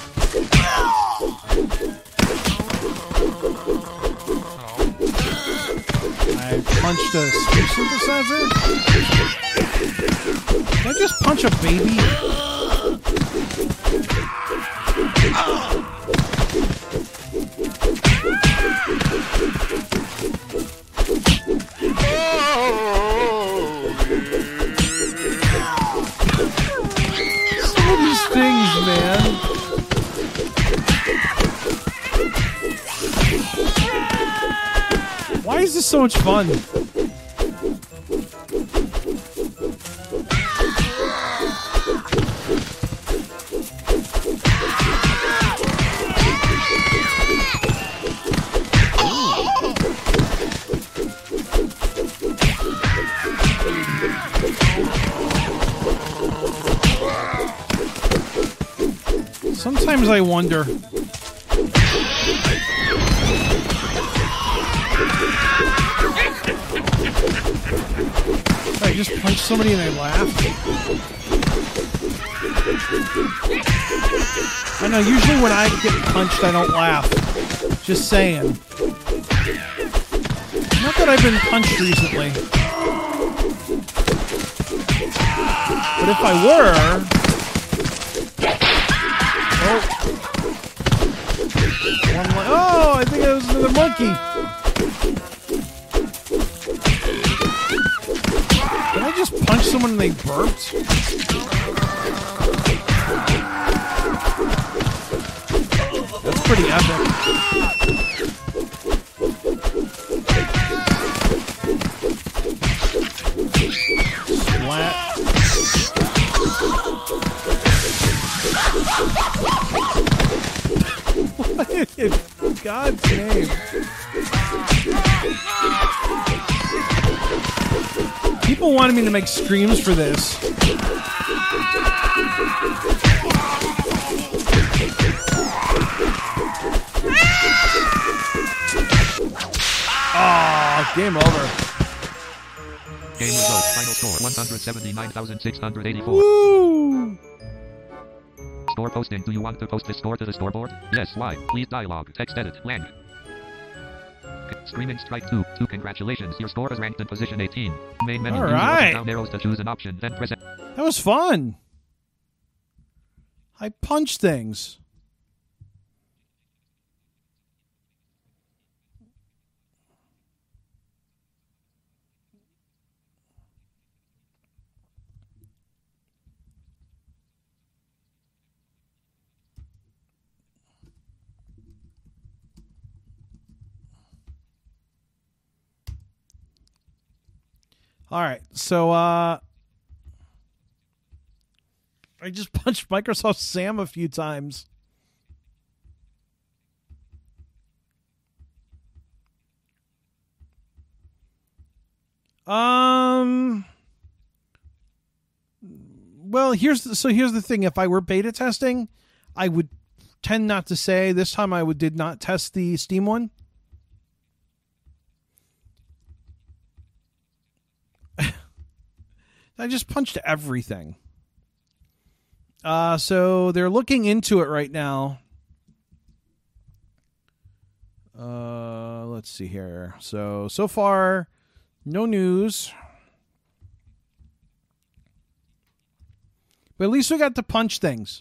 I punched a space synthesizer. Did I just punch a baby? Some of these things, man. Why is this so much fun? Sometimes I wonder. I just punched somebody and they laughed. I know, usually when I get punched I don't laugh. Just saying. Not that I've been punched recently. But if I were... Oh, One mo- oh I think it was another monkey. Did I just punch someone and they burped? That's pretty epic. Splat. What in God's name? People wanted me to make streams for this. Oh, game over. Game results. Final score one hundred seventy-nine thousand six hundred eighty-four. Woo! Score posting. Do you want to post this score to the scoreboard? Yes. Why? Please dialogue. Text edit. Lang. Screaming strike two. Two. Congratulations. Your score is ranked in position eighteen. Main menu. All Use your up right. and down arrows to choose an option. Then press. That was fun. I punch things. All right, so uh, I just punched Microsoft Sam a few times. Um, well, here's the, so here's the thing. If I were beta testing, I would tend not to say. This time, I would did not test the Steam one. I just punched everything. Uh, so they're looking into it right now. Uh, let's see here. So, so far, no news. But at least we got to punch things.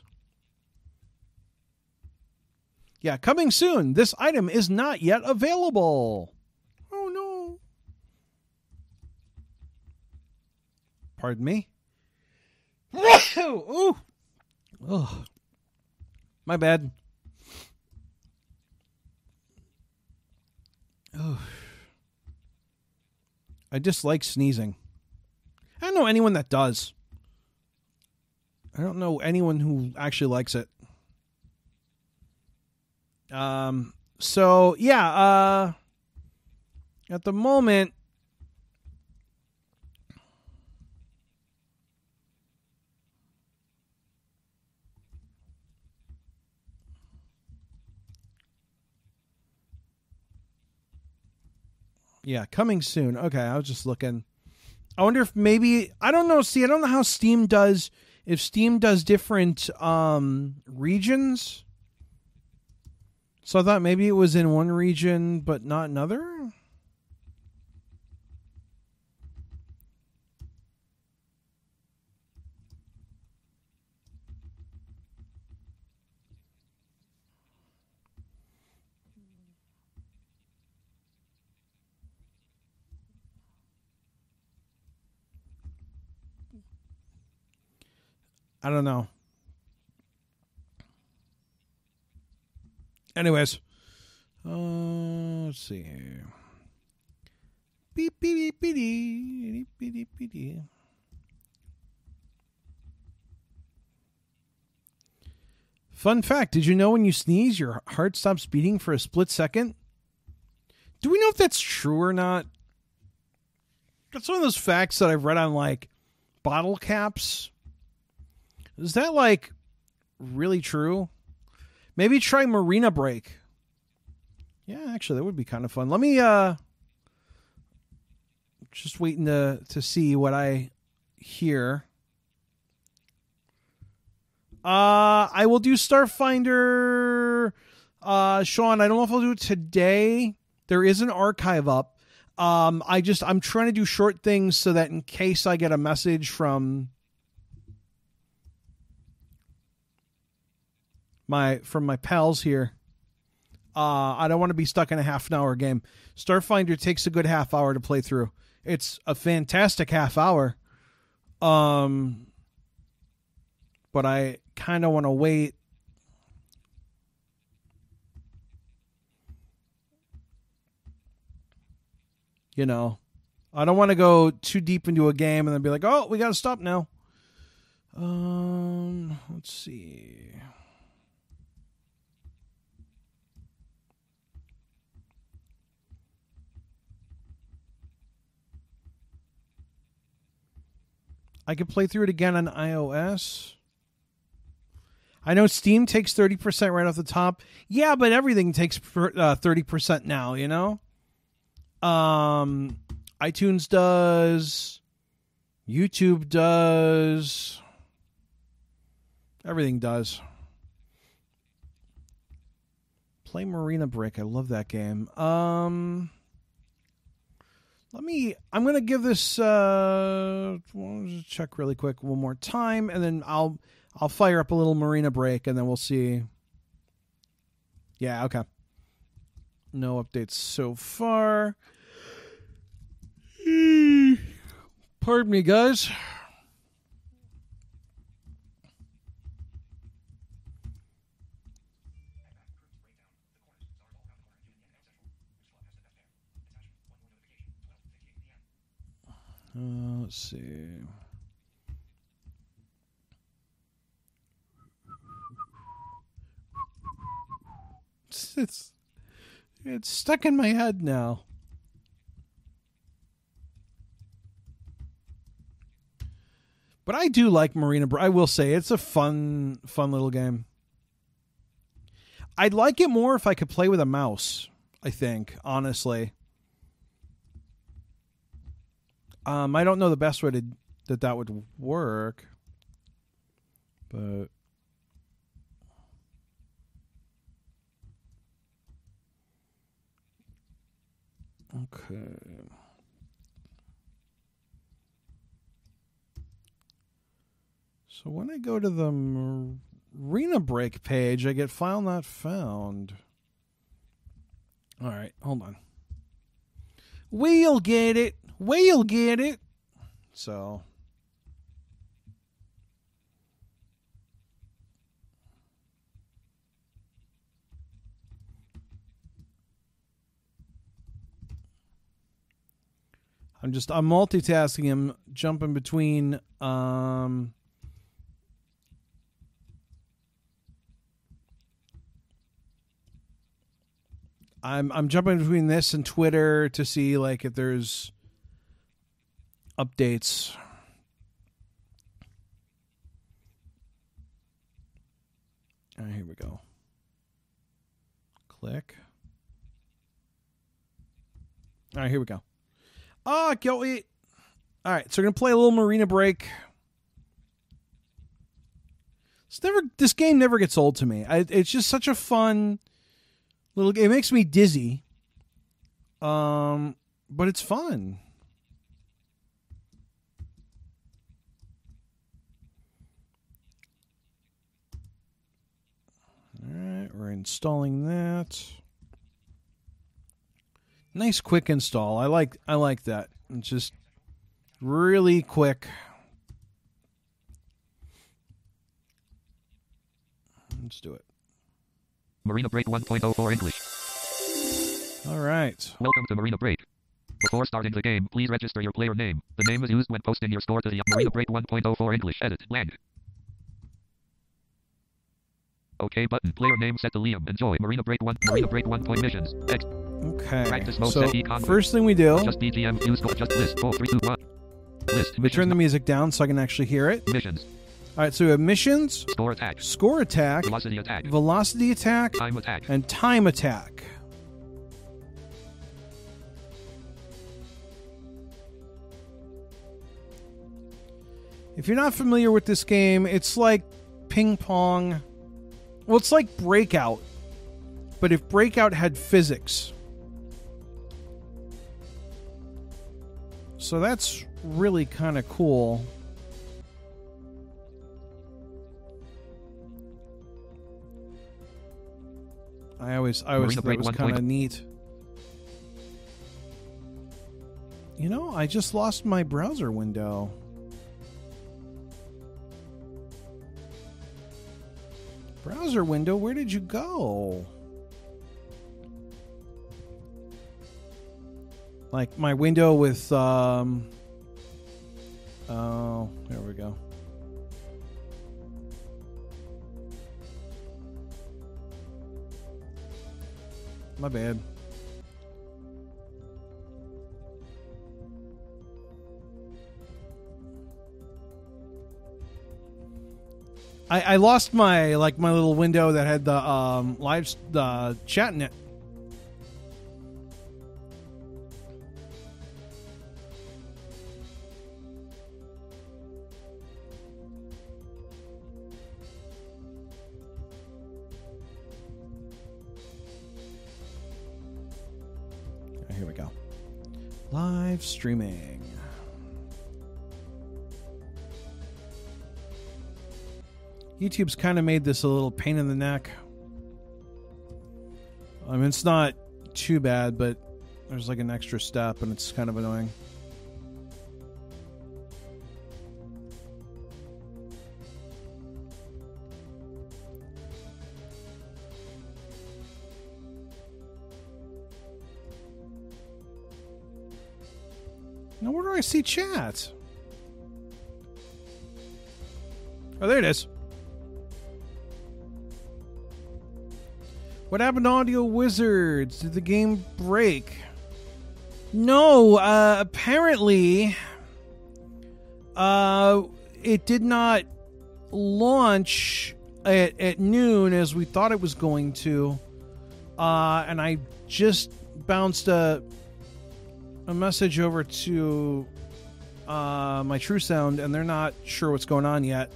Yeah, coming soon. This item is not yet available. Oh, no. Pardon me. Ooh. Oh. My bad. Oh. I dislike sneezing. I don't know anyone that does. I don't know anyone who actually likes it. Um, so, yeah, uh, at the moment, yeah, coming soon. Okay, I was just looking. I wonder if maybe, I don't know, see, I don't know how Steam does, if Steam does different um, regions. So I thought maybe it was in one region, but not another. I don't know. Anyways, uh, let's see here. Beep, beep, beep, beep, beep, beep, beep, beep. Fun fact, did you know when you sneeze, your heart stops beating for a split second? Do we know if that's true or not? That's one of those facts that I've read on, like, bottle caps. Is that, like, really true? Maybe try Marina Break. Yeah, actually, that would be kind of fun. Let me, uh... just waiting to, to see what I hear. Uh, I will do Starfinder. Uh, Sean, I don't know if I'll do it today. There is an archive up. Um, I just, I'm trying to do short things so that in case I get a message from... My from my pals here. Uh, I don't want to be stuck in a half an hour game. Starfinder takes a good half hour to play through. It's a fantastic half hour. Um, but I kind of want to wait. You know, I don't want to go too deep into a game and then be like, oh, we got to stop now. Um, let's see. I could play through it again on iOS. I know Steam takes thirty percent right off the top. Yeah, but everything takes uh, thirty percent now, you know? Um, iTunes does. YouTube does. Everything does. Play Marina Break. I love that game. Um, let me. I'm gonna give this. Uh, just check really quick one more time, and then I'll I'll fire up a little Marina Break, and then we'll see. Yeah. Okay. No updates so far. Pardon me, guys. Uh, let's see. It's, it's it's stuck in my head now. But I do like Marina Break. I will say it's a fun, fun little game. I'd like it more if I could play with a mouse. I think, honestly. Um, I don't know the best way to that that would work, but okay. So when I go to the Marina Break page, I get file not found. All right, hold on. We'll get it. We'll get it. So. I'm just, I'm multitasking him, jumping between, um, I'm I'm jumping between this and Twitter to see like if there's updates. All right, here we go. Click. All right, here we go. Ah, go eat. All right, so we're gonna play a little Marina Break. It's never this game never gets old to me. I, it's just such a fun. Little, it makes me dizzy, um, but it's fun. All right, we're installing that. Nice quick install. I like I like that. It's just really quick. Let's do it. Marina Break one point oh four English. All right. Welcome to Marina Break. Before starting the game, please register your player name. The name is used when posting your score to the Marina Break one point oh four English. Edit. Blank. OK button. Player name set to Liam. Enjoy. Marina Break one. Marina Break one point missions. X. Okay. Practice mode So set E first thing we do, just B G M. Use score. Just list. Four, three, two, one. List. we turn the music down so I can actually hear it. Missions. All right. So we have missions, Score attack. score attack, Velocity attack. velocity attack, Time attack. and time attack. If you're not familiar with this game, it's like ping pong. Well, it's like Breakout, but if Breakout had physics. So that's really kind of cool. I always, I always Marina thought Break it was one kind of point- neat. You know, I just lost my browser window. Browser window, where did you go? Like my window with, um, oh, there we go. My bad. I, I lost my like my little window that had the um, live the chat in it. Here we go. Live streaming. YouTube's kind of made this a little pain in the neck. I mean, it's not too bad, but there's like an extra step, and it's kind of annoying. Now, where do I see chat? Oh, there it is. What happened to Audio Wizards? Did the game break? No, uh, apparently, uh, it did not launch at, at noon as we thought it was going to. Uh, and I just bounced a, a message over to uh, my TrueSound, and they're not sure what's going on yet.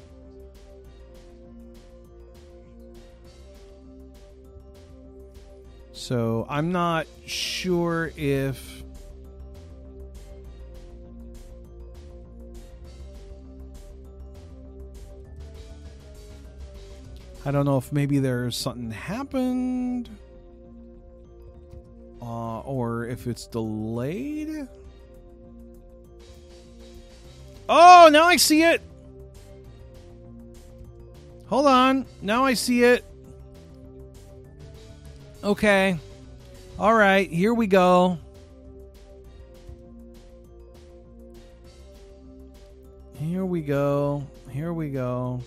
So I'm not sure if I don't know if maybe there's something happened uh, or if it's delayed. Oh, now I see it. Hold on. Now I see it. Okay. All right. Here we go. Here we go. Here we go.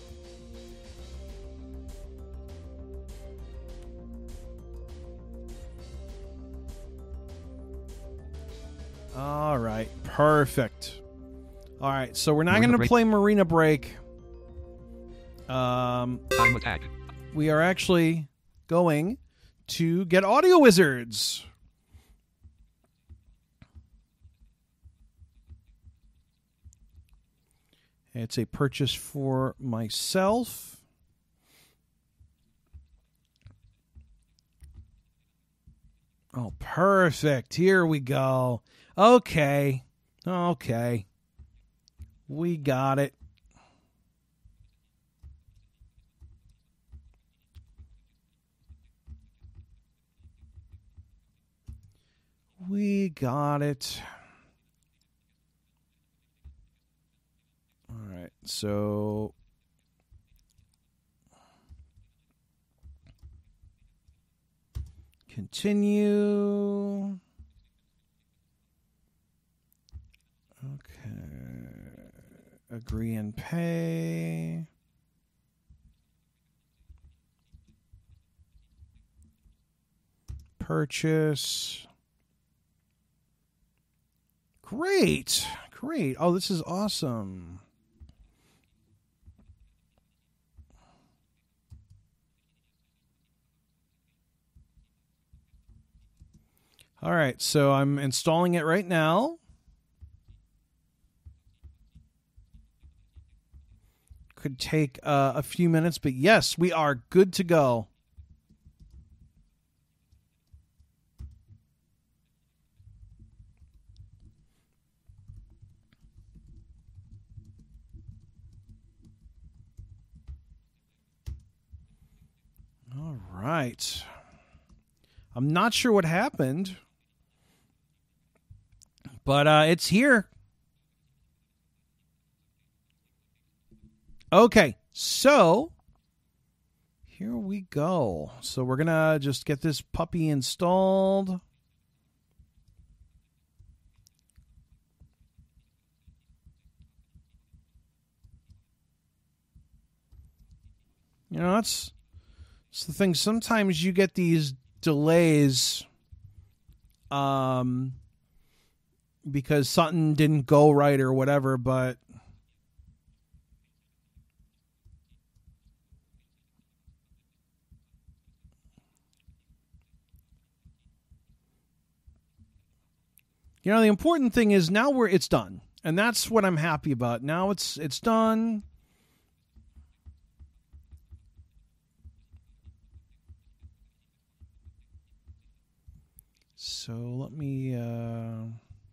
All right. Perfect. All right. So we're not going to play Marina Break. Um, Time attack. We are actually going to get Audio Wizards. It's a purchase for myself. Oh, perfect. Here we go. Okay. Okay. We got it. We got it. All right, so continue. Okay. Agree and pay. Purchase. Great. Great. Oh, this is awesome. All right, so I'm installing it right now. Could take uh, a few minutes, but yes, we are good to go. All right. I'm not sure what happened, but uh, it's here. Okay, so here we go. So we're going to just get this puppy installed. You know, that's, that's the thing. Sometimes you get these delays um, because something didn't go right or whatever, but You know, the important thing is now we're it's done. And that's what I'm happy about. Now it's it's done. So let me uh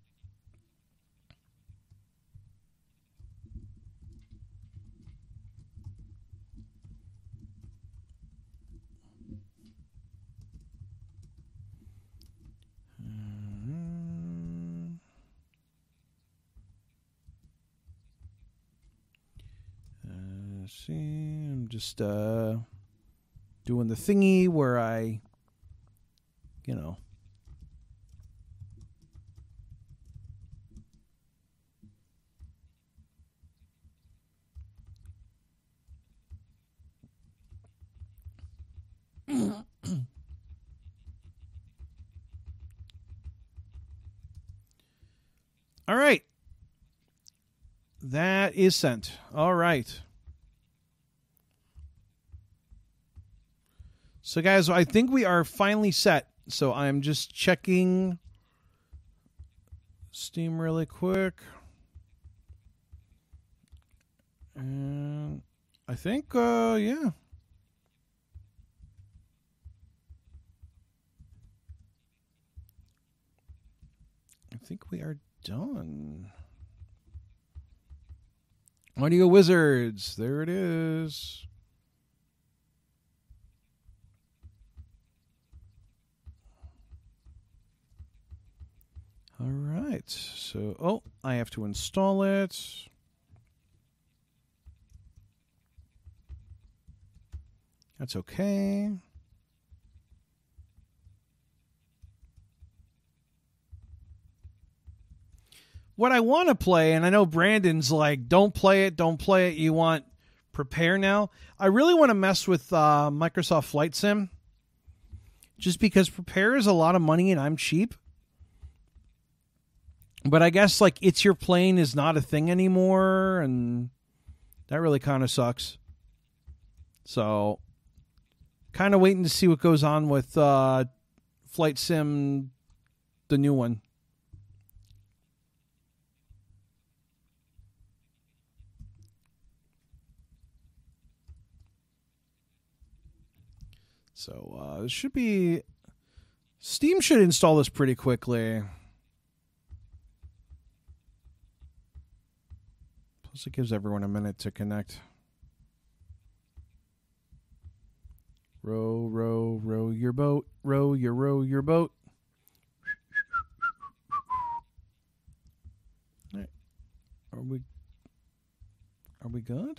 see, I'm just uh, doing the thingy where I, you know. All right. That is sent. All right. So, guys, I think we are finally set. So I'm just checking Steam really quick. And I think, uh, yeah. I think we are done. Audio Wizards. There it is. All right. So, oh, I have to install it. That's okay. What I want to play, and I know Brandon's like, don't play it, don't play it. You want Prepare now. I really want to mess with uh, Microsoft Flight Sim. Just because Prepare is a lot of money and I'm cheap. But I guess, like, It's Your Plane is not a thing anymore, and that really kind of sucks. So, kind of waiting to see what goes on with uh, Flight Sim, the new one. So, uh, it should be... Steam should install this pretty quickly. Plus, it gives everyone a minute to connect. Row, row, row your boat. Row your, row your boat. All right. Are we... Are we good?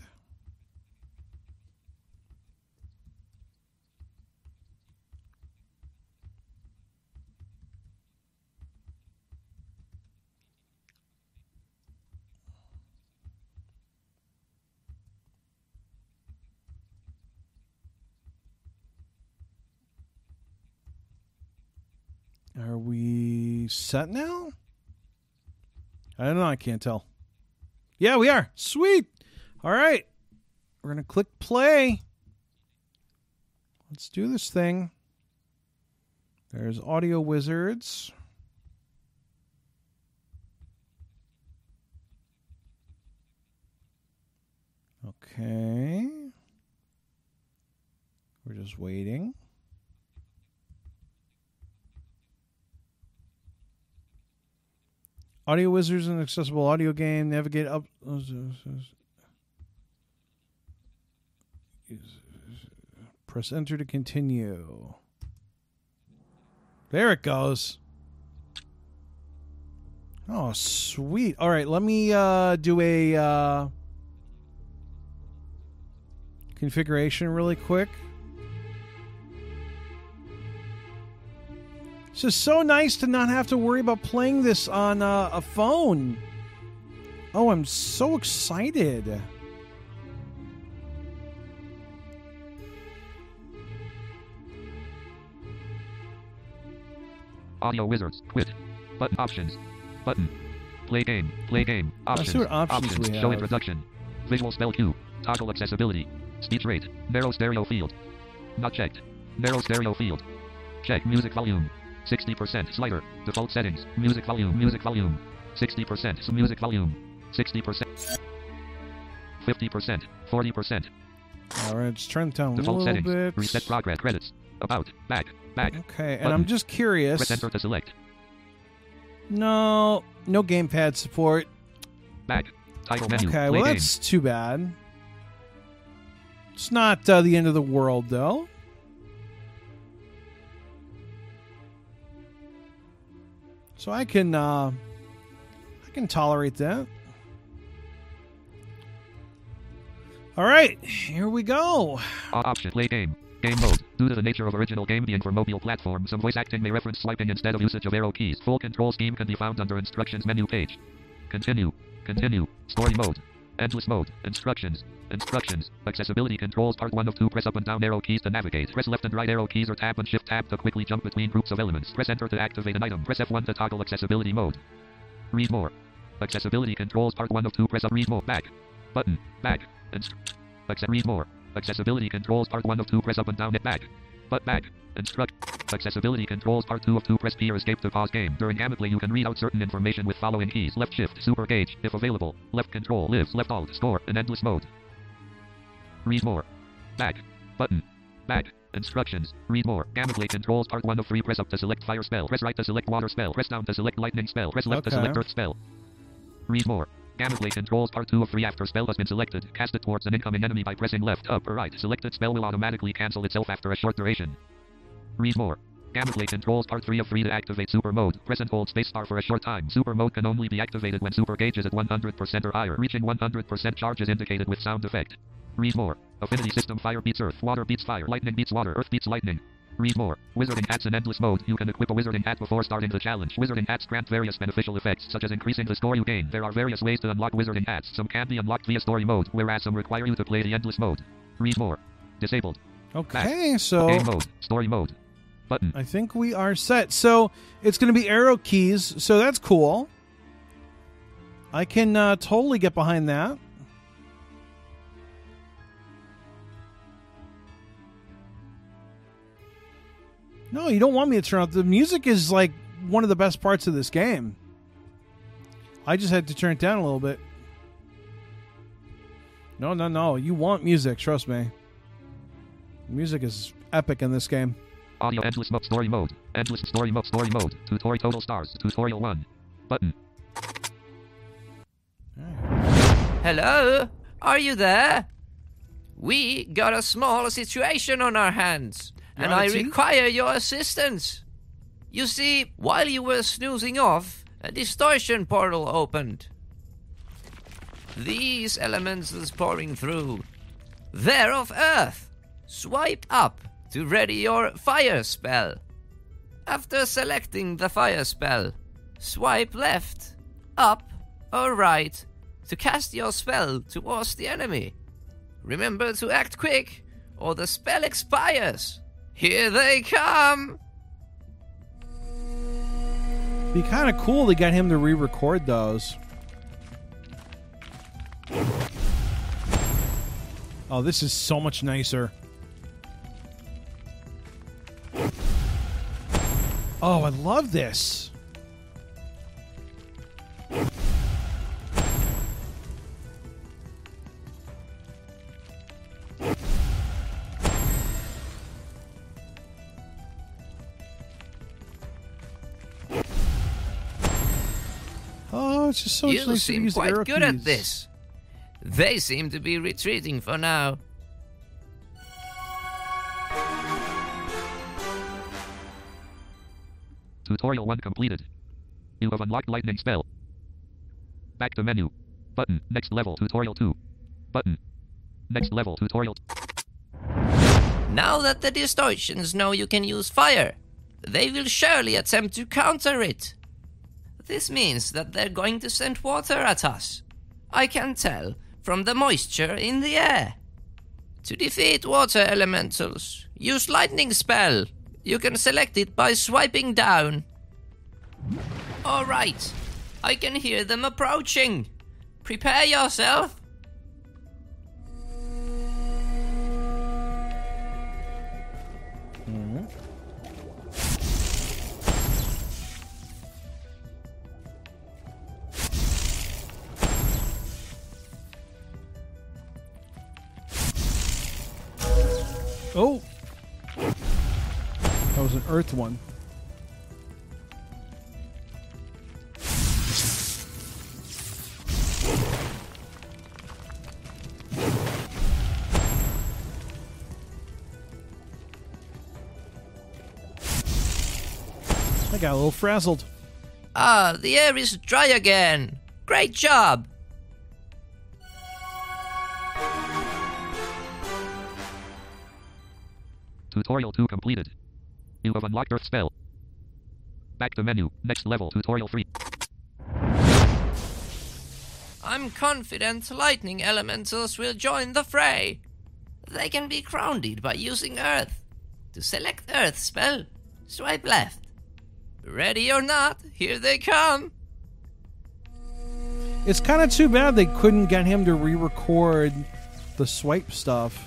Are we set now? I don't know. I can't tell. Yeah, we are. Sweet. All right. We're going to click play. Let's do this thing. There's Audio Wizards. Okay. We're just waiting. Audio Wizards is an accessible audio game. Navigate up. Press enter to continue. There it goes. Oh, sweet. All right, let me uh, do a uh, configuration really quick. This is so nice to not have to worry about playing this on uh, a phone. Oh, I'm so excited. Audio Wizards. Quit. Button options. Button. Play game. Play game. Options. Let's see what options, options. we Show have. introduction. Visual spell queue. Toggle accessibility. Speech rate. Narrow stereo field. Not checked. Narrow stereo field. Check music volume. sixty percent. Slider. Default settings. Music volume. Music volume. sixty percent. Music volume. sixty percent. fifty percent. forty percent. All right, just turn it down a Default little settings. bit. Reset progress. Credits. About. Back. Back. Okay, and Button. I'm just curious. Press enter to select. No, no gamepad support. Back. Title menu. Okay, Play well game. that's too bad. It's not uh, the end of the world, though. So I can, uh, I can tolerate that. All right, here we go. Option. Play game. Game mode. Due to the nature of original game being for mobile platform, some voice acting may reference swiping instead of usage of arrow keys. Full control scheme can be found under Instructions menu page. Continue. Continue. Story mode. Endless mode. Instructions. Instructions. Accessibility controls part one of two. Press up and down arrow keys to navigate. Press left and right arrow keys or tab and shift tab to quickly jump between groups of elements. Press enter to activate an item. Press F one to toggle accessibility mode. Read more. Accessibility controls part one of two. Press up. Read more. Back. Button. Back. Inst- Acce- read more. Accessibility controls part one of two. Press up and down it. Back. But back. Instruct. Accessibility controls part two of two. Press P or escape to pause game. During gameplay you can read out certain information with following keys. Left shift. Super gauge. If available. Left control. Lives. Left alt. Score. In endless mode. Read more. Back. Button. Back. Instructions. Read more. Gameplay controls part one of three. Press up to select fire spell. Press right to select water spell. Press down to select lightning spell. Press left to Okay. select earth spell. Read more. Gameplay controls part two of three. After spell has been selected, cast it towards an incoming enemy by pressing left, up, or right. Selected spell will automatically cancel itself after a short duration. Read more. Gameplay controls part three of three. To activate super mode, press and hold spacebar for a short time. Super mode can only be activated when super gauge is at one hundred percent or higher. Reaching one hundred percent charge is indicated with sound effect. Read more. Affinity system. Fire beats earth, water beats fire, lightning beats water, earth beats lightning. Read more. Wizarding hats in endless mode. You can equip a wizarding hat before starting the challenge. Wizarding hats grant various beneficial effects, such as increasing the score you gain. There are various ways to unlock wizarding hats. Some can be unlocked via story mode, whereas some require you to play the endless mode. Read more. Disabled. Okay, Back. so Game mode. Story mode. Button. I think we are set. So it's going to be arrow keys, so that's cool. I can uh, totally get behind that. No, you don't want me to turn off. The music is like one of the best parts of this game. I just had to turn it down a little bit. No, no, no. You want music, trust me. Music is epic in this game. Audio endless mode. Story mode. Endless story mode. Story mode. Tutorial total stars. Tutorial one. Button. Hello? Are you there? We got a small situation on our hands, and I Reality? require your assistance. You see, while you were snoozing off, a distortion portal opened. These elements is pouring through. They're of Earth. Swipe up to ready your fire spell. After selecting the fire spell, swipe left, up, or right to cast your spell towards the enemy. Remember to act quick, or the spell expires. Here they come! Be kind of cool to get him to re-record those. Oh, this is so much nicer. Oh, I love this. Oh, it's just so You nice to seem use quite arrow good at keys. this. They seem to be retreating for now. Tutorial one completed. You have unlocked lightning spell. Back to menu. Button. Next level. Tutorial two. Button. Next level. Tutorial. Now that the distortions know you can use fire, they will surely attempt to counter it. This means that they're going to send water at us. I can tell from the moisture in the air. To defeat water elementals, use lightning spell. You can select it by swiping down. Alright, I can hear them approaching. Prepare yourself. Oh! That was an earth one. I got a little frazzled. Ah, the air is dry again. Great job. Tutorial two completed. You have unlocked Earth spell. Back to menu. Next level. Tutorial three. I'm confident lightning elementals will join the fray. They can be grounded by using Earth. To select Earth spell, swipe left. Ready or not, here they come. It's kind of too bad they couldn't get him to re-record the swipe stuff.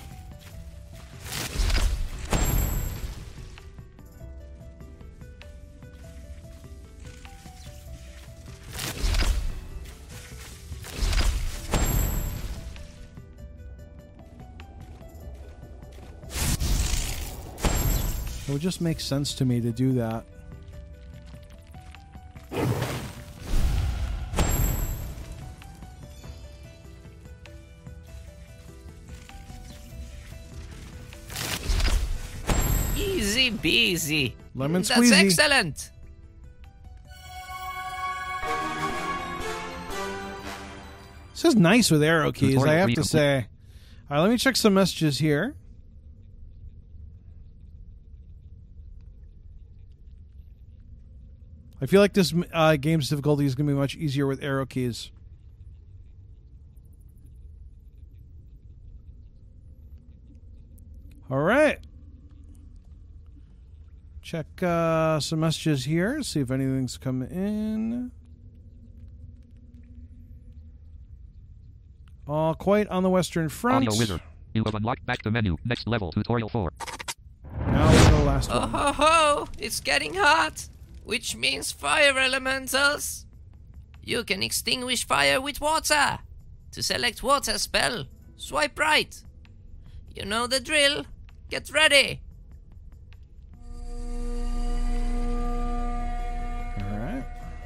It would just make sense to me to do that. Easy peasy. Lemon That's squeezy. excellent. This is nice with arrow keys, Tutorial I have three to complete. say. Alright, let me check some messages here. I feel like this uh, game's difficulty is going to be much easier with arrow keys. Alright. Check uh, some messages here, see if anything's come in. All quiet on the Western Front. Audio wizard. You have unlocked back to menu. Next level. Tutorial four. Now we'll go last Oh one. ho ho! It's getting hot, which means fire elementals. You can extinguish fire with water. To select water spell, swipe right. You know the drill. Get ready. Alright.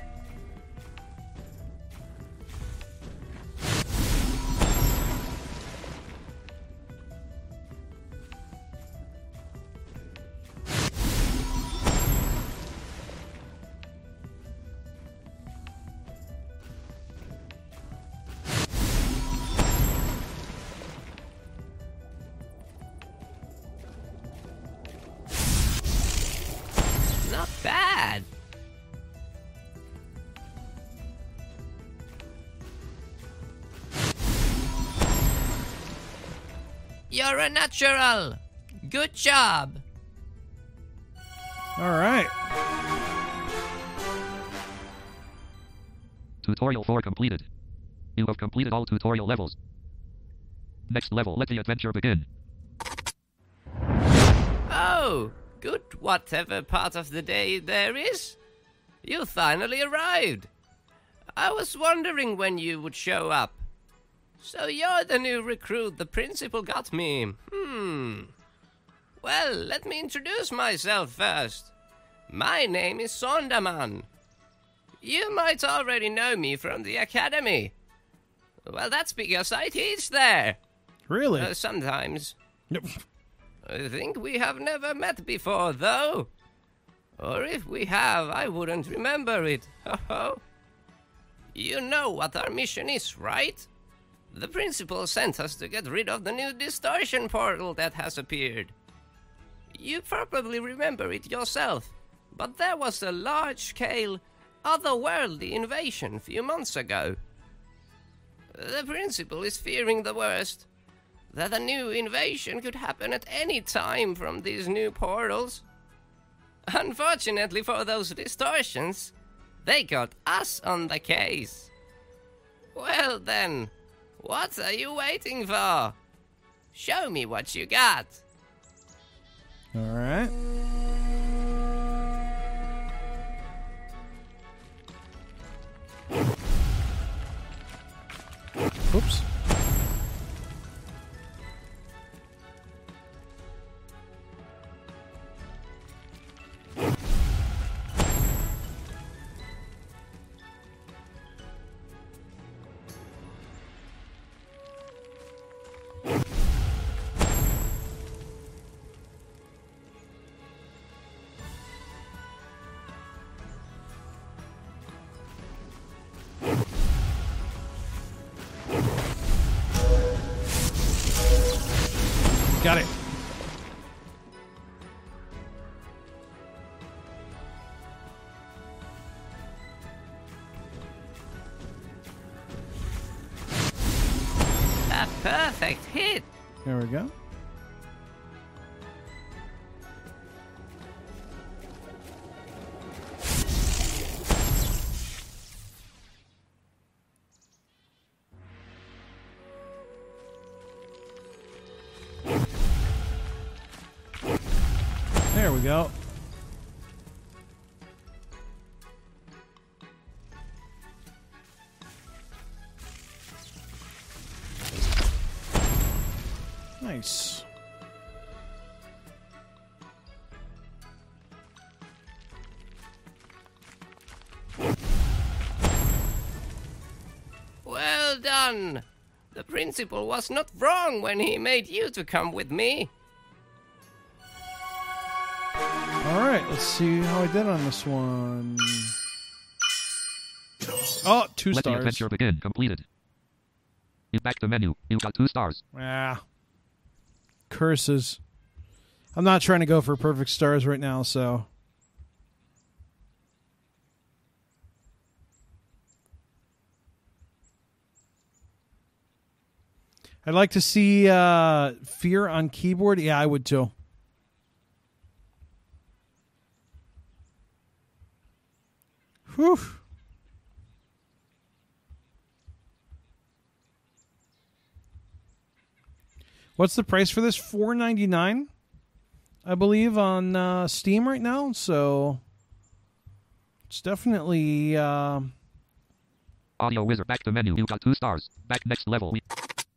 Not bad. You're a natural. Good job. Alright. Tutorial four completed. You have completed all tutorial levels. Next level. Let the adventure begin. Oh, good whatever part of the day there is. You finally arrived. I was wondering when you would show up. So you're the new recruit the principal got me. Hmm. Well, let me introduce myself first. My name is Sonderman. You might already know me from the academy. Well, that's because I teach there. Really? Uh, sometimes. Yep. I think we have never met before, though. Or if we have, I wouldn't remember it. Ho ho. You know what our mission is, right? The principal sent us to get rid of the new distortion portal that has appeared. You probably remember it yourself, but there was a large-scale, otherworldly invasion a few months ago. The principal is fearing the worst. That a new invasion could happen at any time from these new portals. Unfortunately for those distortions, they got us on the case. Well then, what are you waiting for? Show me what you got. Alright. Oops. Got it. A perfect hit. There we go. There we go. Nice. Well done. The principal was not wrong when he made you to come with me. Alright, let's see how I did on this one. Oh, two Let the stars. adventure begin. Completed. You back to menu. You got two stars. Ah. Curses. I'm not trying to go for perfect stars right now, so. I'd like to see uh, Fear on keyboard. Yeah, I would too. Whew. What's the price for this? four ninety-nine, I believe, on uh, Steam right now. So it's definitely. Uh... Audio Wizard. Back to menu. You got two stars. Back next level. We-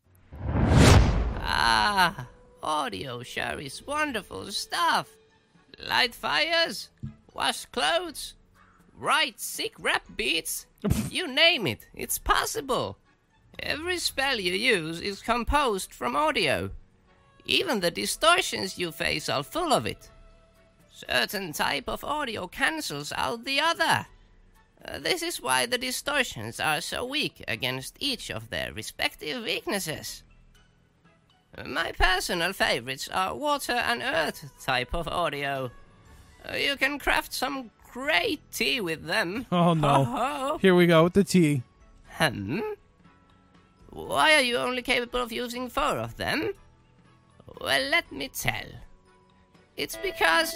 Ah, audio sure is wonderful stuff. Light fires, wash clothes, write sick rap beats. You name it, it's possible. Every spell you use is composed from audio. Even the distortions you face are full of it. Certain type of audio cancels out the other. Uh, this is why the distortions are so weak against each of their respective weaknesses. My personal favorites are water and earth type of audio. Uh, you can craft some great tea with them. Oh no! Ho-ho. Here we go with the tea. Hmm? Why are you only capable of using four of them? Well, let me tell. It's because...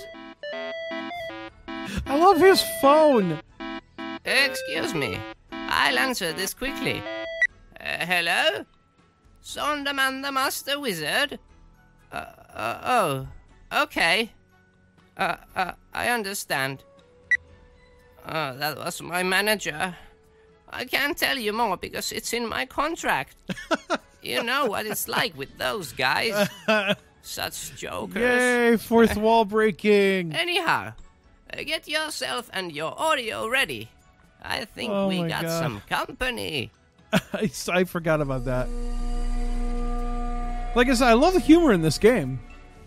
I love his phone. Excuse me. I'll answer this quickly. Uh, hello? Sonderman the Master Wizard? Uh, uh, oh, okay. Uh, uh, I understand. Oh, that was my manager. I can't tell you more because it's in my contract. You know what it's like with those guys. Such jokers. Yay! Fourth wall breaking. Anyhow, uh, get yourself and your audio ready. I think Oh we my got God. some company. I, I forgot about that. Like I said, I love the humor in this game.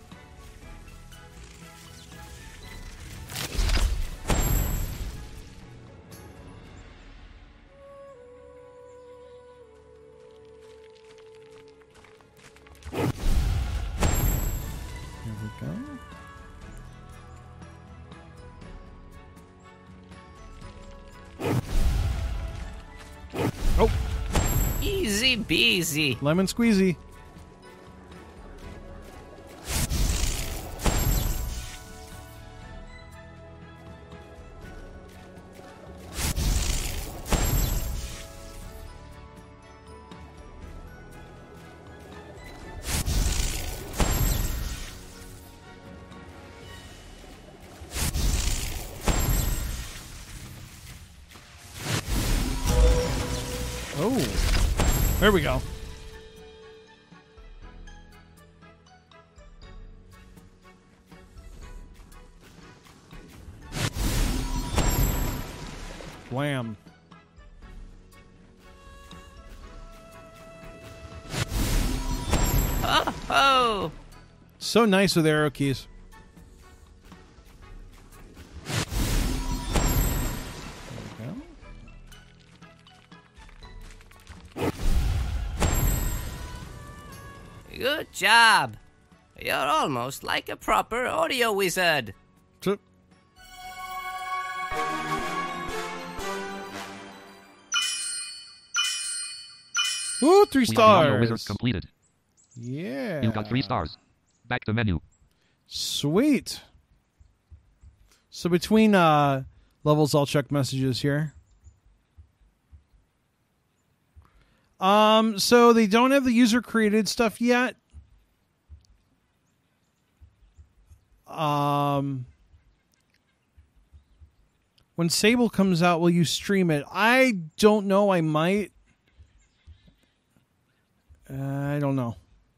Here we go. Oh, Easy beasy. lemon squeezy. Oh, there we go. Wham. Oh, oh. So nice with arrow keys. There we go. Good job. You're almost like a proper audio wizard. T- Ooh, three We are the audio stars. wizards completed. Yeah. You got three stars. Back to menu. Sweet. So between uh, levels, I'll check messages here. Um, so they don't have the user created stuff yet. Um, when Sable comes out, will you stream it? I don't know. I might. Uh, I don't know.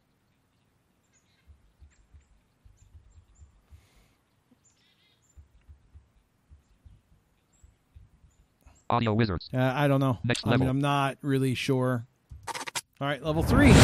Audio wizards. Uh, I don't know. Next I mean, level. I'm not really sure. All right, level three.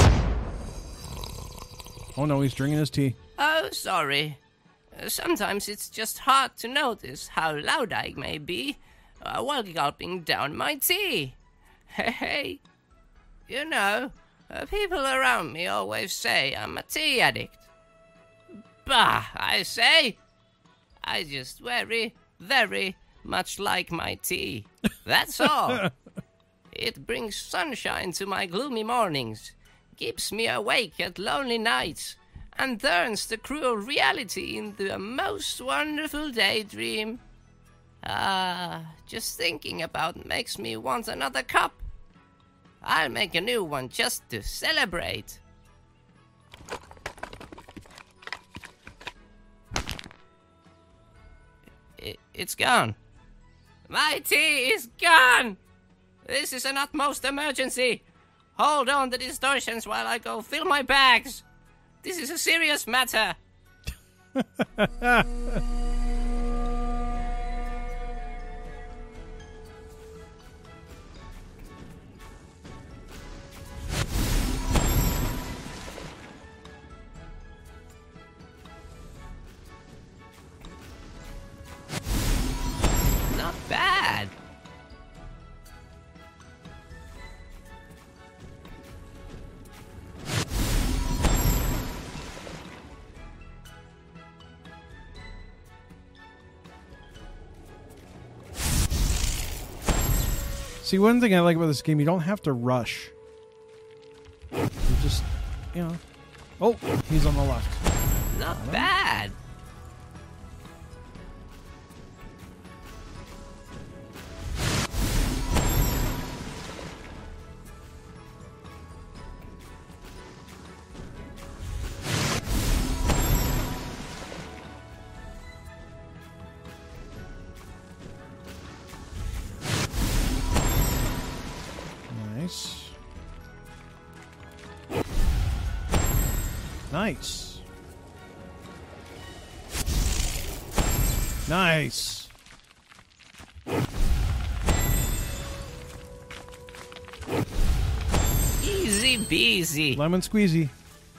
Oh no, he's drinking his tea. Oh, sorry. Uh, Sometimes it's just hard to notice how loud I may be uh, while gulping down my tea. Hey, hey. You know, uh, people around me always say I'm a tea addict. Bah, I say. I just very, very much like my tea. That's all. It brings sunshine to my gloomy mornings, keeps me awake at lonely nights, and turns the cruel reality into a most wonderful daydream. Ah, just thinking about makes me want another cup. I'll make a new one just to celebrate. I- it's gone. My tea is gone! This is an utmost emergency. Hold on the distortions while I go fill my bags. This is a serious matter. Not bad. See, one thing I like about this game, you don't have to rush. You just, you know. Oh, he's on the left. Not bad. Nice. Nice. Nice. Easy peasy. Lemon squeezy.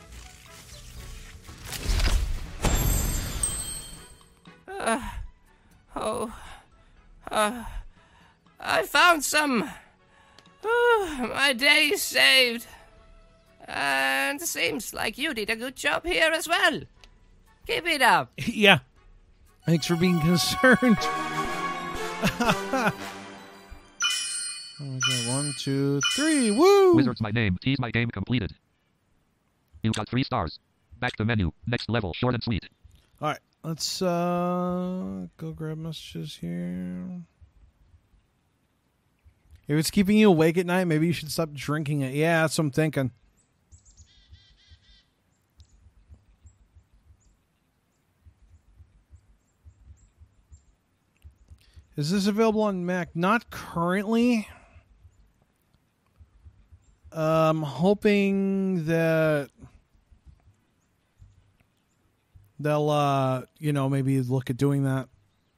Oh, uh, I found some. Oh, my day is saved. And seems like you did a good job here as well. Keep it up. Yeah. Thanks for being concerned. Okay, one, two, three. Woo! Wizards my name. Tease my game completed. You got three stars. Back to menu. Next level. Short and sweet. All right, let's uh, go grab messages here. If it's keeping you awake at night, maybe you should stop drinking it. Yeah, that's what I'm thinking. Is this available on Mac? Not currently. I'm hoping that they'll, uh, you know, maybe look at doing that.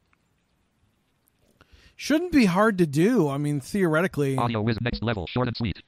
Shouldn't be hard to do. I mean, theoretically. Audio wizard. Next level. Short and sweet.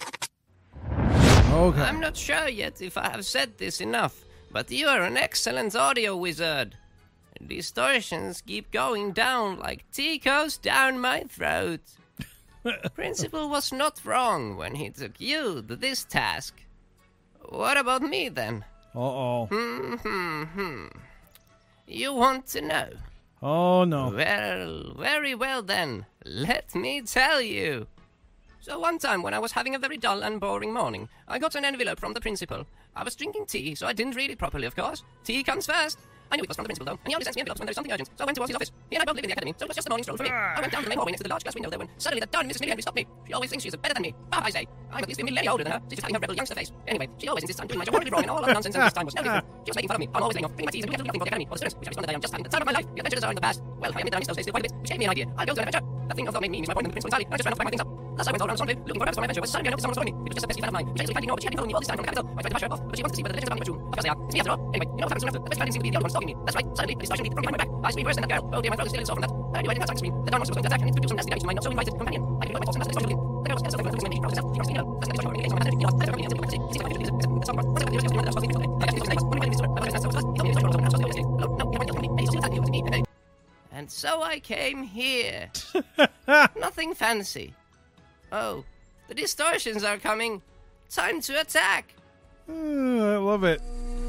Okay. I'm not sure yet if I have said this enough, but you are an excellent audio wizard. Distortions keep going down like tea goes down my throat. Principal was not wrong when he took you to this task. What about me then? Uh-oh. Hmm, hmm, hmm. You want to know? Oh, no. Well, very well then. Let me tell you. So one time when I was having a very dull and boring morning, I got an envelope from the principal. I was drinking tea, so I didn't read it properly, of course. Tea comes first. I knew it was from the principal, though, and he always sends me envelopes when there is something urgent. So I went towards his office. He and I both live in the academy, so it was just a morning stroll for me. I went down to the main hallway next to the large glass window there when suddenly that darn Missus Milligan stopped me. She always thinks she's better than me. But I say, I'm at least a millennia older than her. She's just having her rebel youngster face. Anyway, she always insists I'm doing my job horribly wrong and all other nonsense, and this time was no different. She was making fun of me. I'm always laying off, drinking my teas, and doing absolutely nothing for the academy or the students, which I responded that I'm just having the time of my life. The adventures are in the past. Well, I admit that I miss those days still quite a bit, which gave me an idea. I'll go to an adventure. That thing although made me miss my point in the principal entirely, and I just ran off to pack my things up. Thus I went all around Swanville, looking for rabbits for my adventure, but suddenly I noticed someone was following me. It was just a pesky fan of mine, which I actually can't ignore, but she had been following me all this time from the capital. I tried to brush her off, but she wants to see whether the legends about me were true. Of course they are. It's me after all. Anyway, you know what happens soon after? The best friend didn't seem to be the only one stalking me. That's right. Suddenly, a distortion leaped from behind my back. I screamed worse than that girl. Oh dear, my throat is still sore from that. I knew I did not start to scream. The darn monster was going to attack, and it could do some nasty damage to my not so invited companion. I could ignore my thoughts and that's the distortion again. The girl was still suffering from losing my vision process. She promised me no. That's the distortion against my matter. You know, I don't know anything about it. It seems like I could do this. It's a song. What's it going to do? That's supposed to be I got these things. When we went into the store, I was supposed to he told me the distortion was supposed to be hello. No, you haven't told me. And he's still attacking me. It was me. And so I came here. Nothing fancy. Oh, the distortions are coming. Time to attack. Uh, I love it.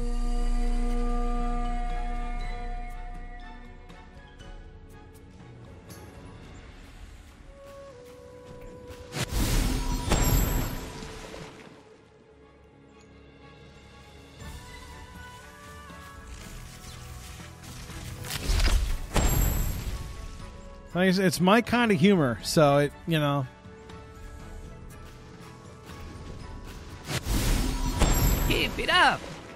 Like I said, it's my kind of humor, so it, you know. Keep it up.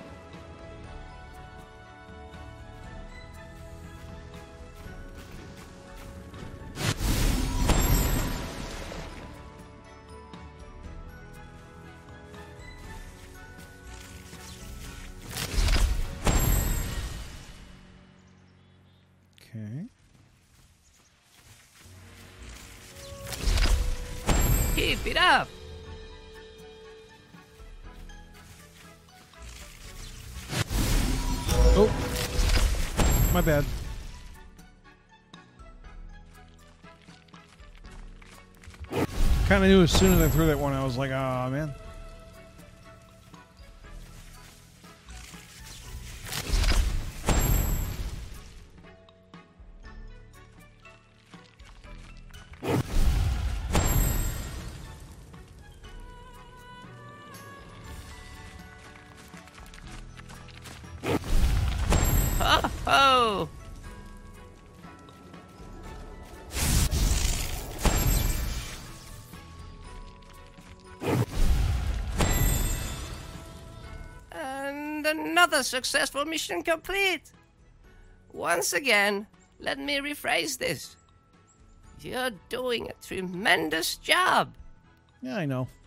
Okay. Keep it up. Oh, my bad. Kind of knew as soon as I threw that one, I was like, "Ah, man." Oh. And another successful mission complete. Once again, let me rephrase this. You're doing a tremendous job. Yeah, I know.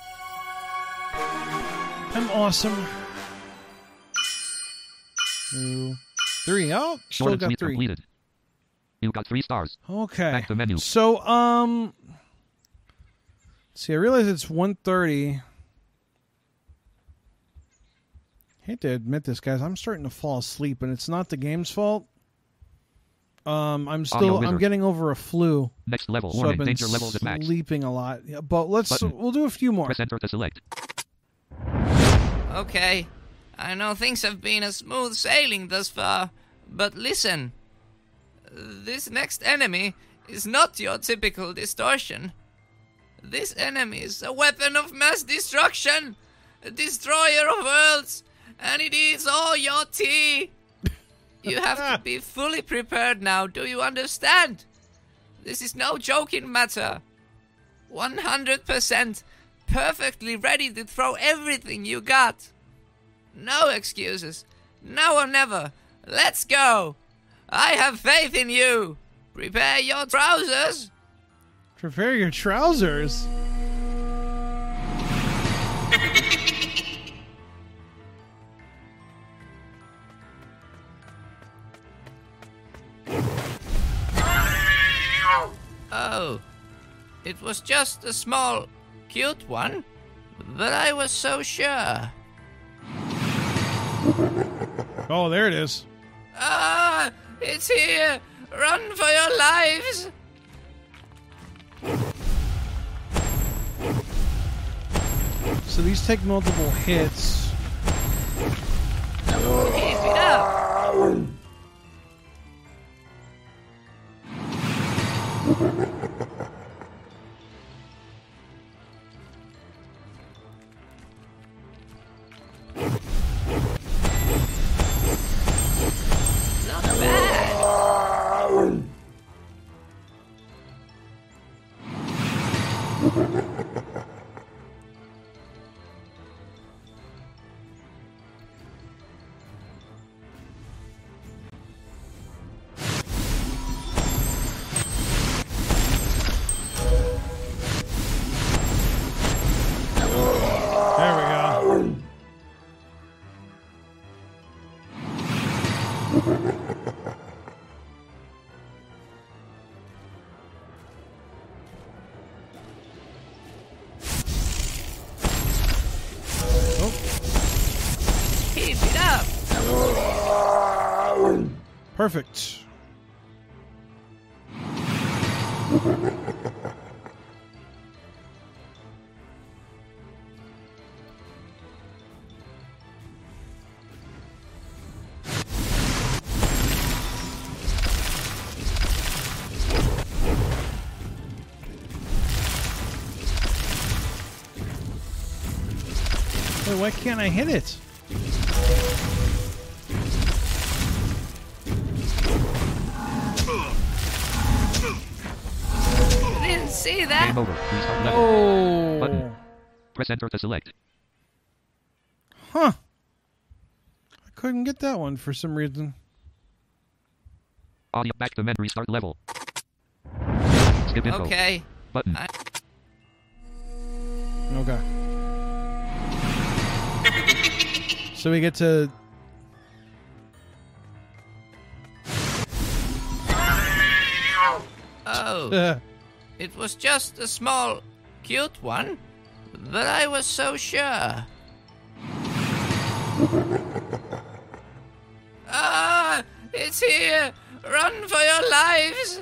I'm awesome. Two, three. Oh, still Short got fleet three. completed. You got three stars. Okay. Back to menu. So, um, see, I realize it's one thirty. Hate to admit this, guys. I'm starting to fall asleep, and it's not the game's fault. Um, I'm still, I'm getting over a flu. Next level. So Warning. I've been Danger levels at max. sleeping a lot. Yeah, but let's, Button. we'll do a few more. Press enter to select. Okay, I know things have been a smooth sailing thus far, but listen. This next enemy is not your typical distortion. This enemy is a weapon of mass destruction, a destroyer of worlds, and it eats all your tea. You have to be fully prepared now, do you understand? This is no joking matter. one hundred percent perfectly ready to throw everything you got. No excuses. Now or never. Let's go. I have faith in you. Prepare your trousers. Prepare your trousers. Oh, it was just a small, cute one, but I was so sure. Oh, there it is. Ah, it's here. Run for your lives. So these take multiple hits. Perfect. Wait, why can't I hit it? I didn't see that. Game over. Restart level. Oh. Button. Press enter to select. Huh. I couldn't get that one for some reason. Audio back to menu. Restart level. Skip info. Okay. Button. I- Okay. So we get to... Oh, Uh, it was just a small, cute one, but I was so sure. Ah, it's here! Run for your lives!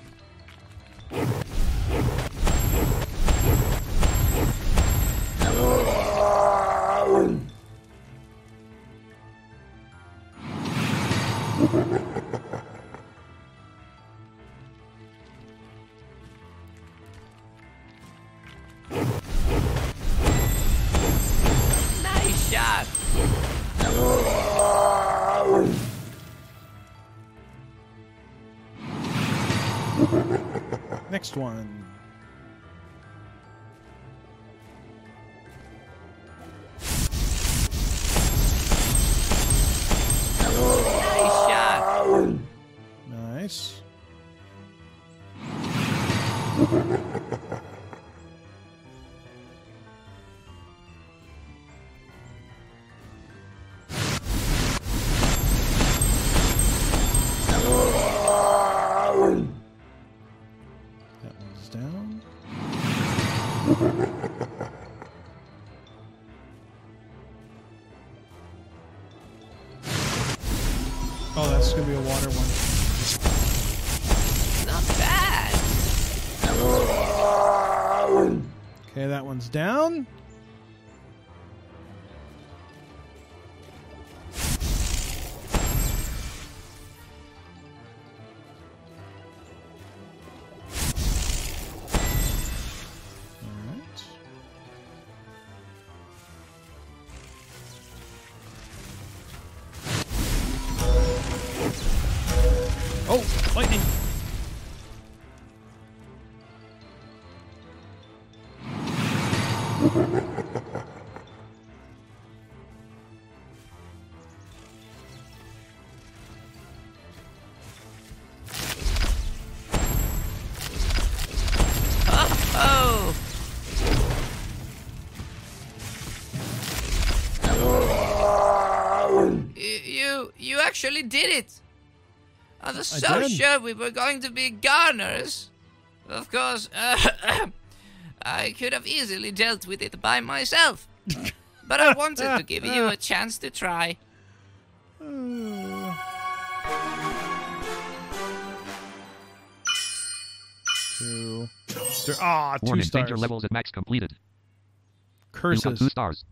Nice shot! next one. Nice shot! Nice. That one's down. Oh, that's gonna be a water one. Not bad! Okay, that one's down. Alright. Oh, lightning! Oh! You, you, you actually did it! I was I so did. sure we were going to be gardeners. Of course, uh, I could have easily dealt with it by myself. But I wanted to give you a chance to try. Uh, two. Star- ah, two Warning. stars. Danger levels at max completed. You got Curses. two stars.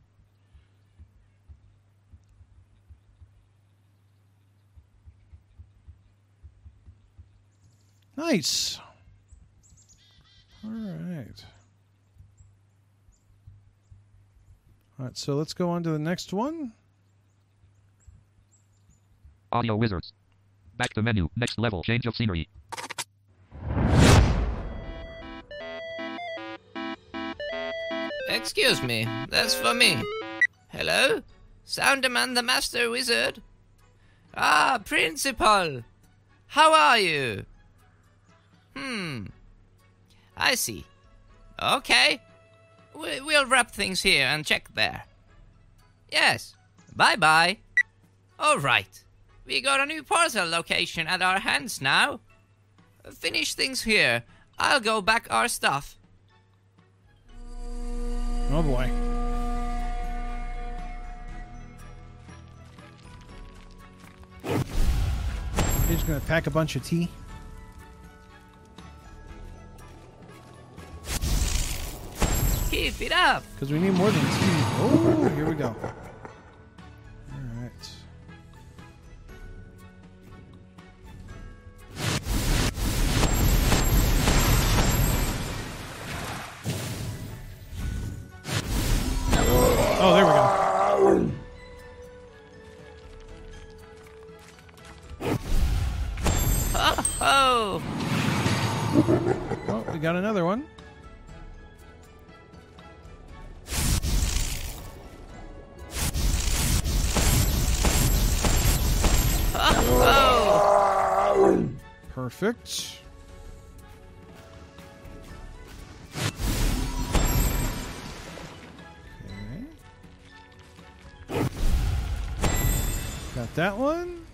Nice. All right. All right, so let's go on to the next one. Audio wizards. Back to menu. Next level. Change of scenery. Excuse me, that's for me. Hello? Sounderman the Master Wizard? Ah, Principal! How are you? Hmm. I see. Okay. We- we'll wrap things here and check there. Yes. Bye-bye. Alright. We got a new portal location at our hands now. Finish things here. I'll go back our stuff. Oh boy. Did Just gonna pack a bunch of tea. Keep it up. Because we need more than tea. Oh, here we go. All right. Oh, there we go. Oh, Oh, we got another one. oh. Perfect. Okay. Got that one.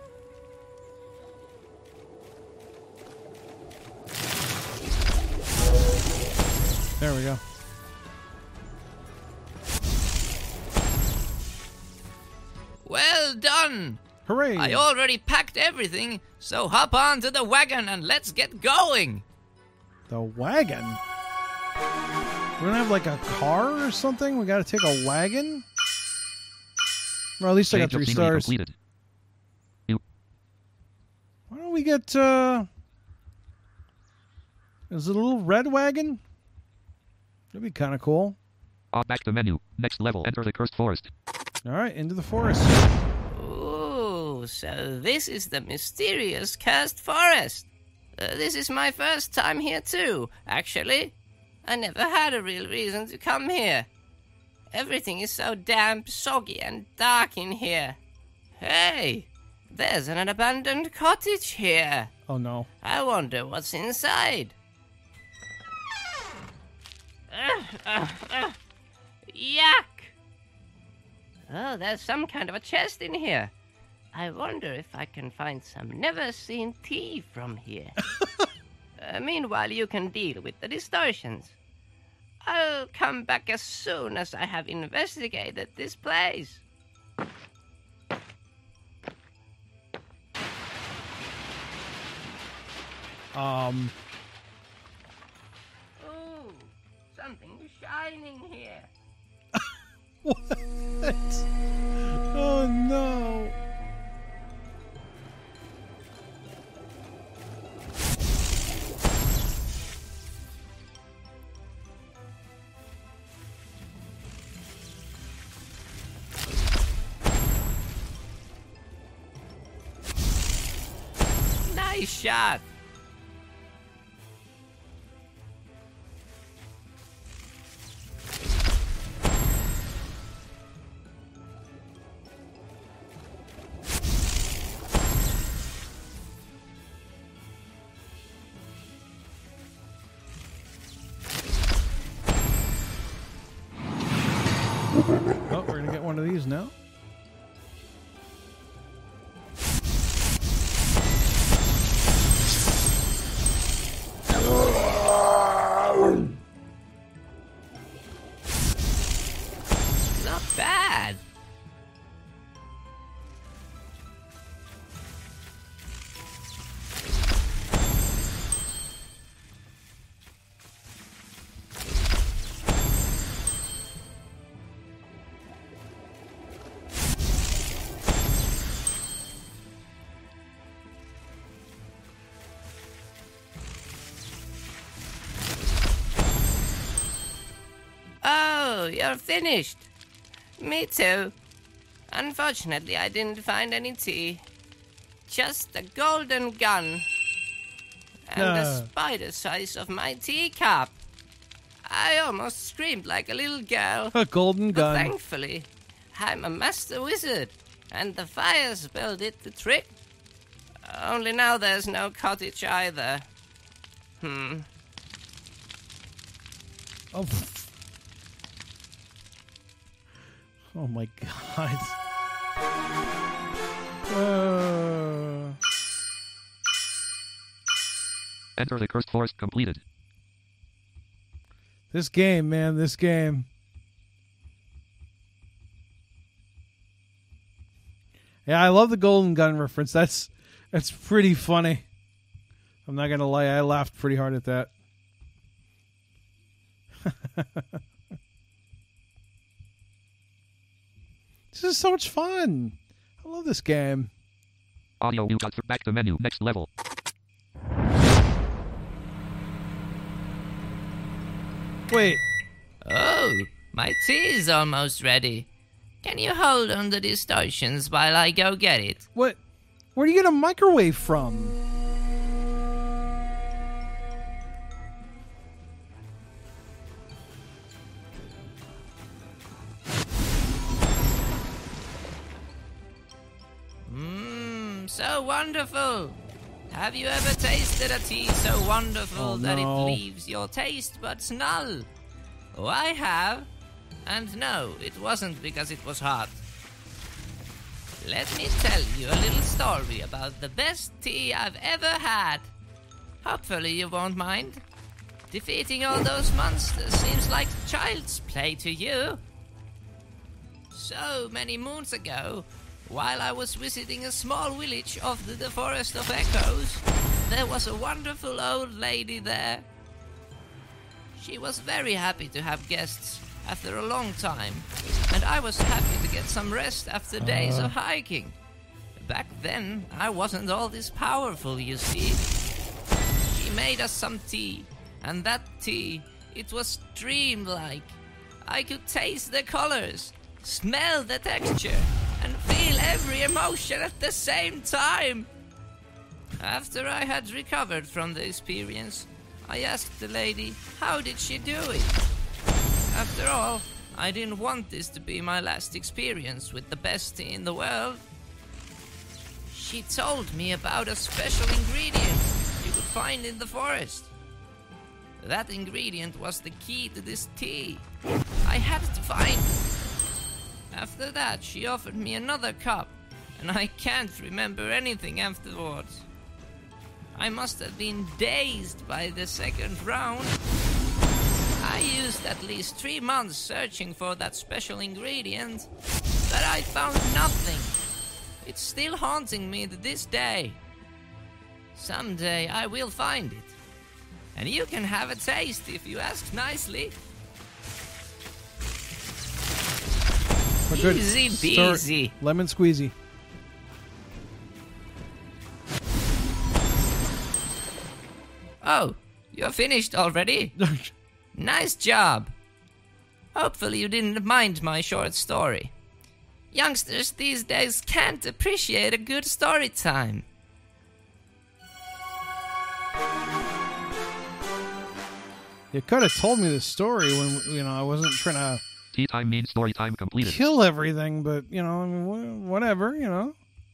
There we go. Well done. Hooray! I already packed everything, so hop on to the wagon and let's get going. The wagon? We don't have like a car or something? We gotta take a wagon? Well, at least I got Change of three scenery stars. completed. You Why don't we get, uh... Is it a little red wagon? That'd be kind of cool. uh, back to menu. Next level. Enter the cursed forest. Alright, into the forest. Ooh, so this is the mysterious cursed forest. Uh, this is my first time here too, actually. I never had a real reason to come here. Everything is so damp, soggy, and dark in here. Hey, there's an abandoned cottage here. Oh no. I wonder what's inside. Ugh, ugh, ugh. Yuck! Oh, there's some kind of a chest in here. I wonder if I can find some never-seen tea from here. uh, meanwhile, you can deal with the distortions. I'll come back as soon as I have investigated this place. Um... Ooh, something shining here. What? Oh no. Nice shot. Oh, we're gonna get one of these now. Not bad. Oh, you're finished. Me too. Unfortunately, I didn't find any tea. Just a golden gun. And Ah. the spider size of my teacup. I almost screamed like a little girl. A golden But gun. thankfully, I'm a master wizard. And the fire spell did the trick. Only now there's no cottage either. Hmm. Oh. Oh my god. Uh, Enter the cursed forest completed. this game, man, this game. Yeah, I love the golden gun reference. That's That's pretty funny. I'm not going to lie. I laughed pretty hard at that. This is so much fun. I love this game. Audio, you got th- back to menu, next level. Wait. Oh, my tea is almost ready. Can you hold on the distortions while I go get it? What? Where do you get a microwave from? Mmm, so wonderful. Have you ever tasted a tea so wonderful Oh, that it no. leaves your taste buds null? Oh, I have. And no, it wasn't because it was hot. Let me tell you a little story about the best tea I've ever had. Hopefully you won't mind. Defeating all those monsters seems like child's play to you. So many moons ago, while I was visiting a small village of the, the Forest of Echoes, there was a wonderful old lady there. She was very happy to have guests after a long time, and I was happy to get some rest after days of hiking. Back then, I wasn't all this powerful, you see. She made us some tea, and that tea, it was dreamlike. I could taste the colors, smell the texture, and feel every emotion at the same time. After I had recovered from the experience, I asked the lady, how did she do it? After all, I didn't want this to be my last experience with the best tea in the world. She told me about a special ingredient you could find in the forest. That ingredient was the key to this tea. I had to find it. After that, she offered me another cup, and I can't remember anything afterwards. I must have been dazed by the second round. I used at least three months searching for that special ingredient, but I found nothing. It's still haunting me to this day. Someday I will find it, and you can have a taste if you ask nicely. A good Easy start- peasy. Lemon squeezy. Oh, you're finished already? Nice job. Hopefully you didn't mind my short story. Youngsters these days can't appreciate a good story time. You could have told me the story when, you know, I wasn't trying to Tea time means story time completed. kill everything, but, you know, I mean, wh- whatever, you know.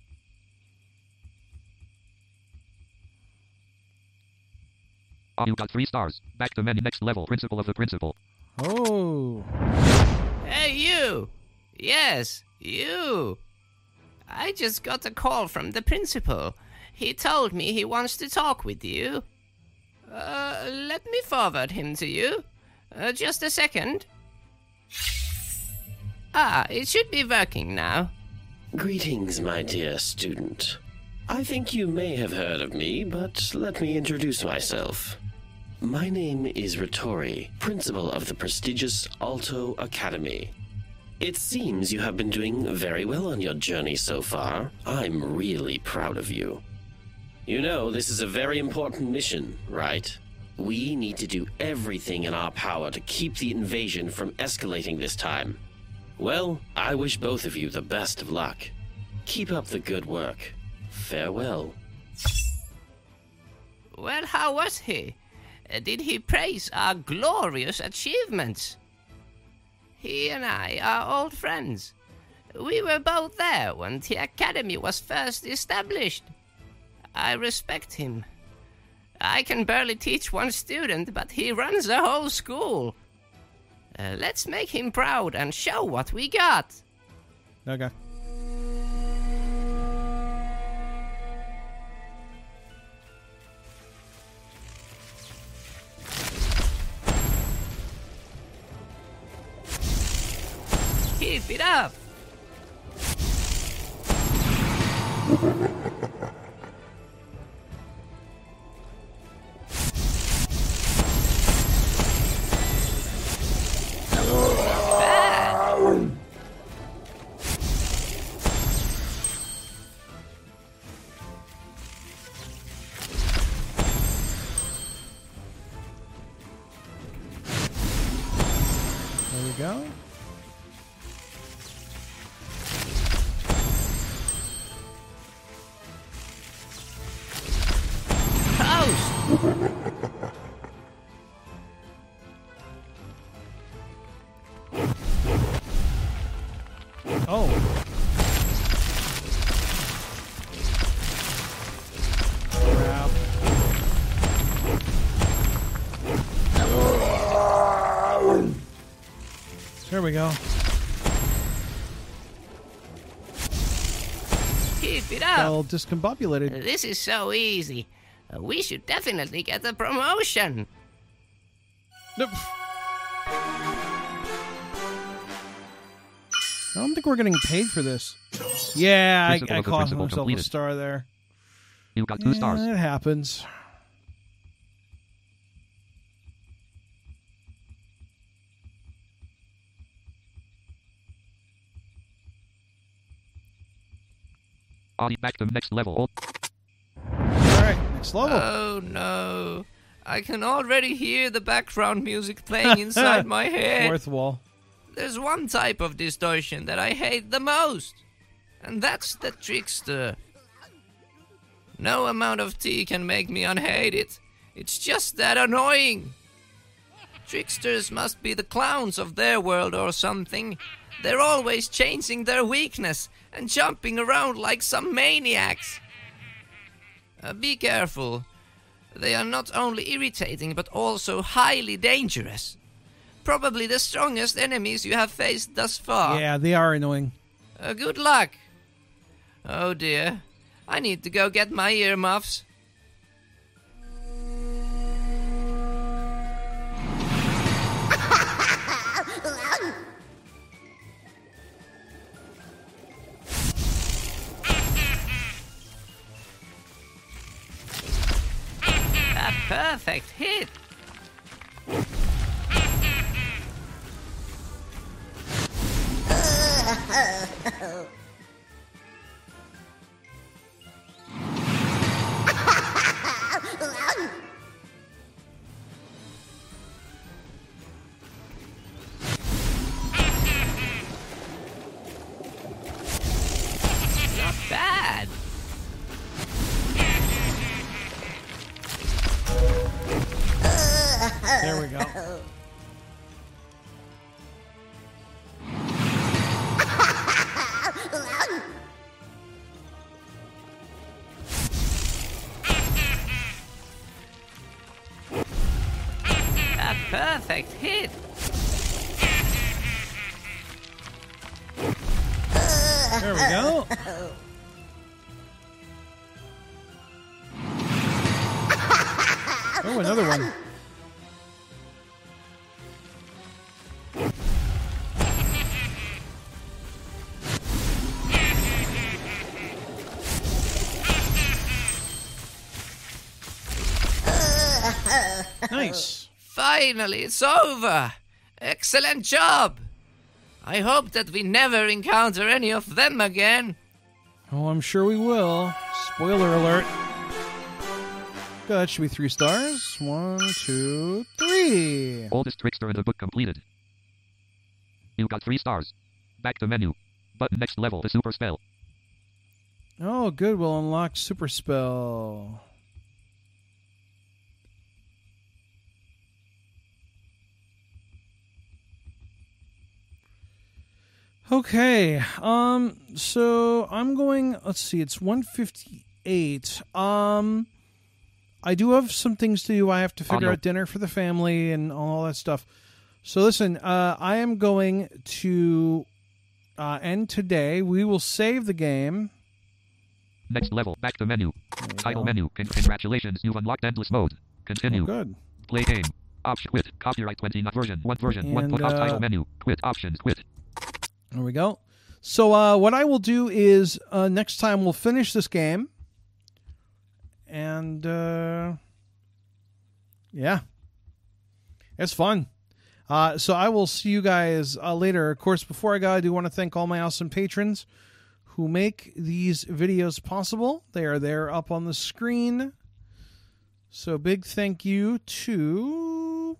Oh, you got three stars. Back to menu, next level. Principal of the principal. Oh. Hey, you! Yes, you! I just got a call from the principal. He told me he wants to talk with you. Uh, let me forward him to you. Uh, just a second. Ah, it should be working now. Greetings, my dear student. I think you may have heard of me, but let me introduce myself. My name is Rittori, principal of the prestigious Alto Academy. It seems you have been doing very well on your journey so far. I'm really proud of you. You know, this is a very important mission, right? We need to do everything in our power to keep the invasion from escalating this time. Well, I wish both of you the best of luck. Keep up the good work. Farewell. Well, how was he? Uh, Did he praise our glorious achievements? He and I are old friends. We were both there when the academy was first established. I respect him. I can barely teach one student, but he runs a whole school. Uh, let's make him proud and show what we got. Okay. Keep it up. Oh. Crap. There we go. Keep it Got up. all discombobulated. This is so easy. Uh, We should definitely get a promotion. Nope. I don't think we're getting paid for this. Yeah, I, Principal I of the cost principal myself a completed. star there. You got two Yeah, stars. it happens. Audi, back to next level. All right, next level. Oh no. I can already hear the background music playing inside my head. Fourth wall. There's one type of distortion that I hate the most, and that's the trickster. No amount of tea can make me unhate it. It's just that annoying. Tricksters must be the clowns of their world or something. They're always changing their weakness and jumping around like some maniacs. Uh, be careful. They are not only irritating but also highly dangerous. Probably the strongest enemies you have faced thus far. Yeah, they are annoying. Uh, good luck. Oh dear. I need to go get my earmuffs. A perfect hit. Not bad. There we go. A perfect hit. There we go. Oh, another one. Nice. Finally, it's over. Excellent job. I hope that we never encounter any of them again. Oh, I'm sure we will. Spoiler alert. That should be three stars. One, two, three. Oldest trickster in the book completed. You got three stars. Back to menu. Button next level, the super spell. Oh, good. We'll unlock super spell. Okay. Um. So I'm going. Let's see. It's one fifty-eight. Um. I do have some things to do. I have to figure no. out dinner for the family and all that stuff. So listen. Uh, I am going to uh, end today. We will save the game. Next level, back to menu. There you Title go. menu. Con- congratulations, you've unlocked endless mode. Continue. Oh, good. Play game. Option quit. Copyright twenty not version. One version. One And, put off uh, title menu. Quit options. Quit. There we go. So uh, what I will do is uh, next time we'll finish this game. And uh, yeah, it's fun. Uh, so I will see you guys uh, later. Of course, before I go, I do want to thank all my awesome patrons who make these videos possible. They are there up on the screen. So big thank you to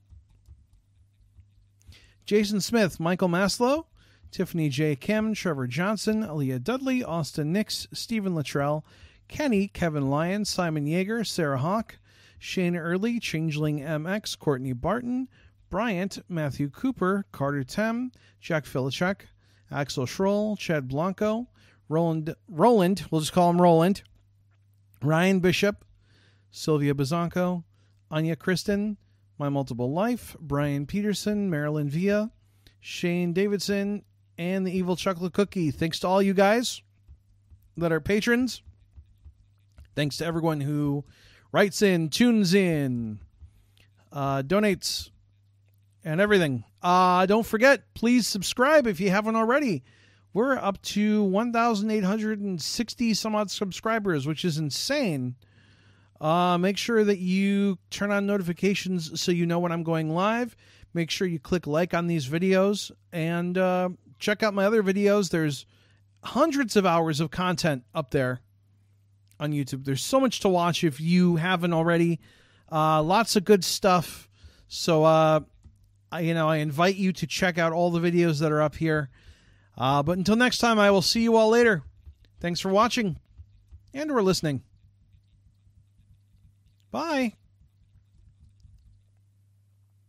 Jason Smith, Michael Maslow, Tiffany J. Kim, Trevor Johnson, Aaliyah Dudley, Austin Nix, Stephen Luttrell, Kenny, Kevin Lyon, Simon Yeager, Sarah Hawk, Shane Early, Changeling M X, Courtney Barton, Bryant, Matthew Cooper, Carter Tem, Jack Filichuk, Axel Schroll, Chad Blanco, Roland, Roland, we'll just call him Roland, Ryan Bishop, Sylvia Bazanco, Anya Kristen, My Multiple Life, Brian Peterson, Marilyn Villa, Shane Davidson, and the Evil Chocolate Cookie. Thanks to all you guys that are patrons. Thanks to everyone who writes in, tunes in, uh, donates, and everything. Uh, don't forget, please subscribe if you haven't already. We're up to one thousand eight hundred sixty some odd subscribers, which is insane. Uh, make sure that you turn on notifications so you know when I'm going live. Make sure you click like on these videos, and uh, check out my other videos. There's hundreds of hours of content up there on YouTube. There's so much to watch if you haven't already. Uh, lots of good stuff. So, uh, I, you know, I invite you to check out all the videos that are up here. Uh, but until next time, I will see you all later. Thanks for watching and or listening. Bye.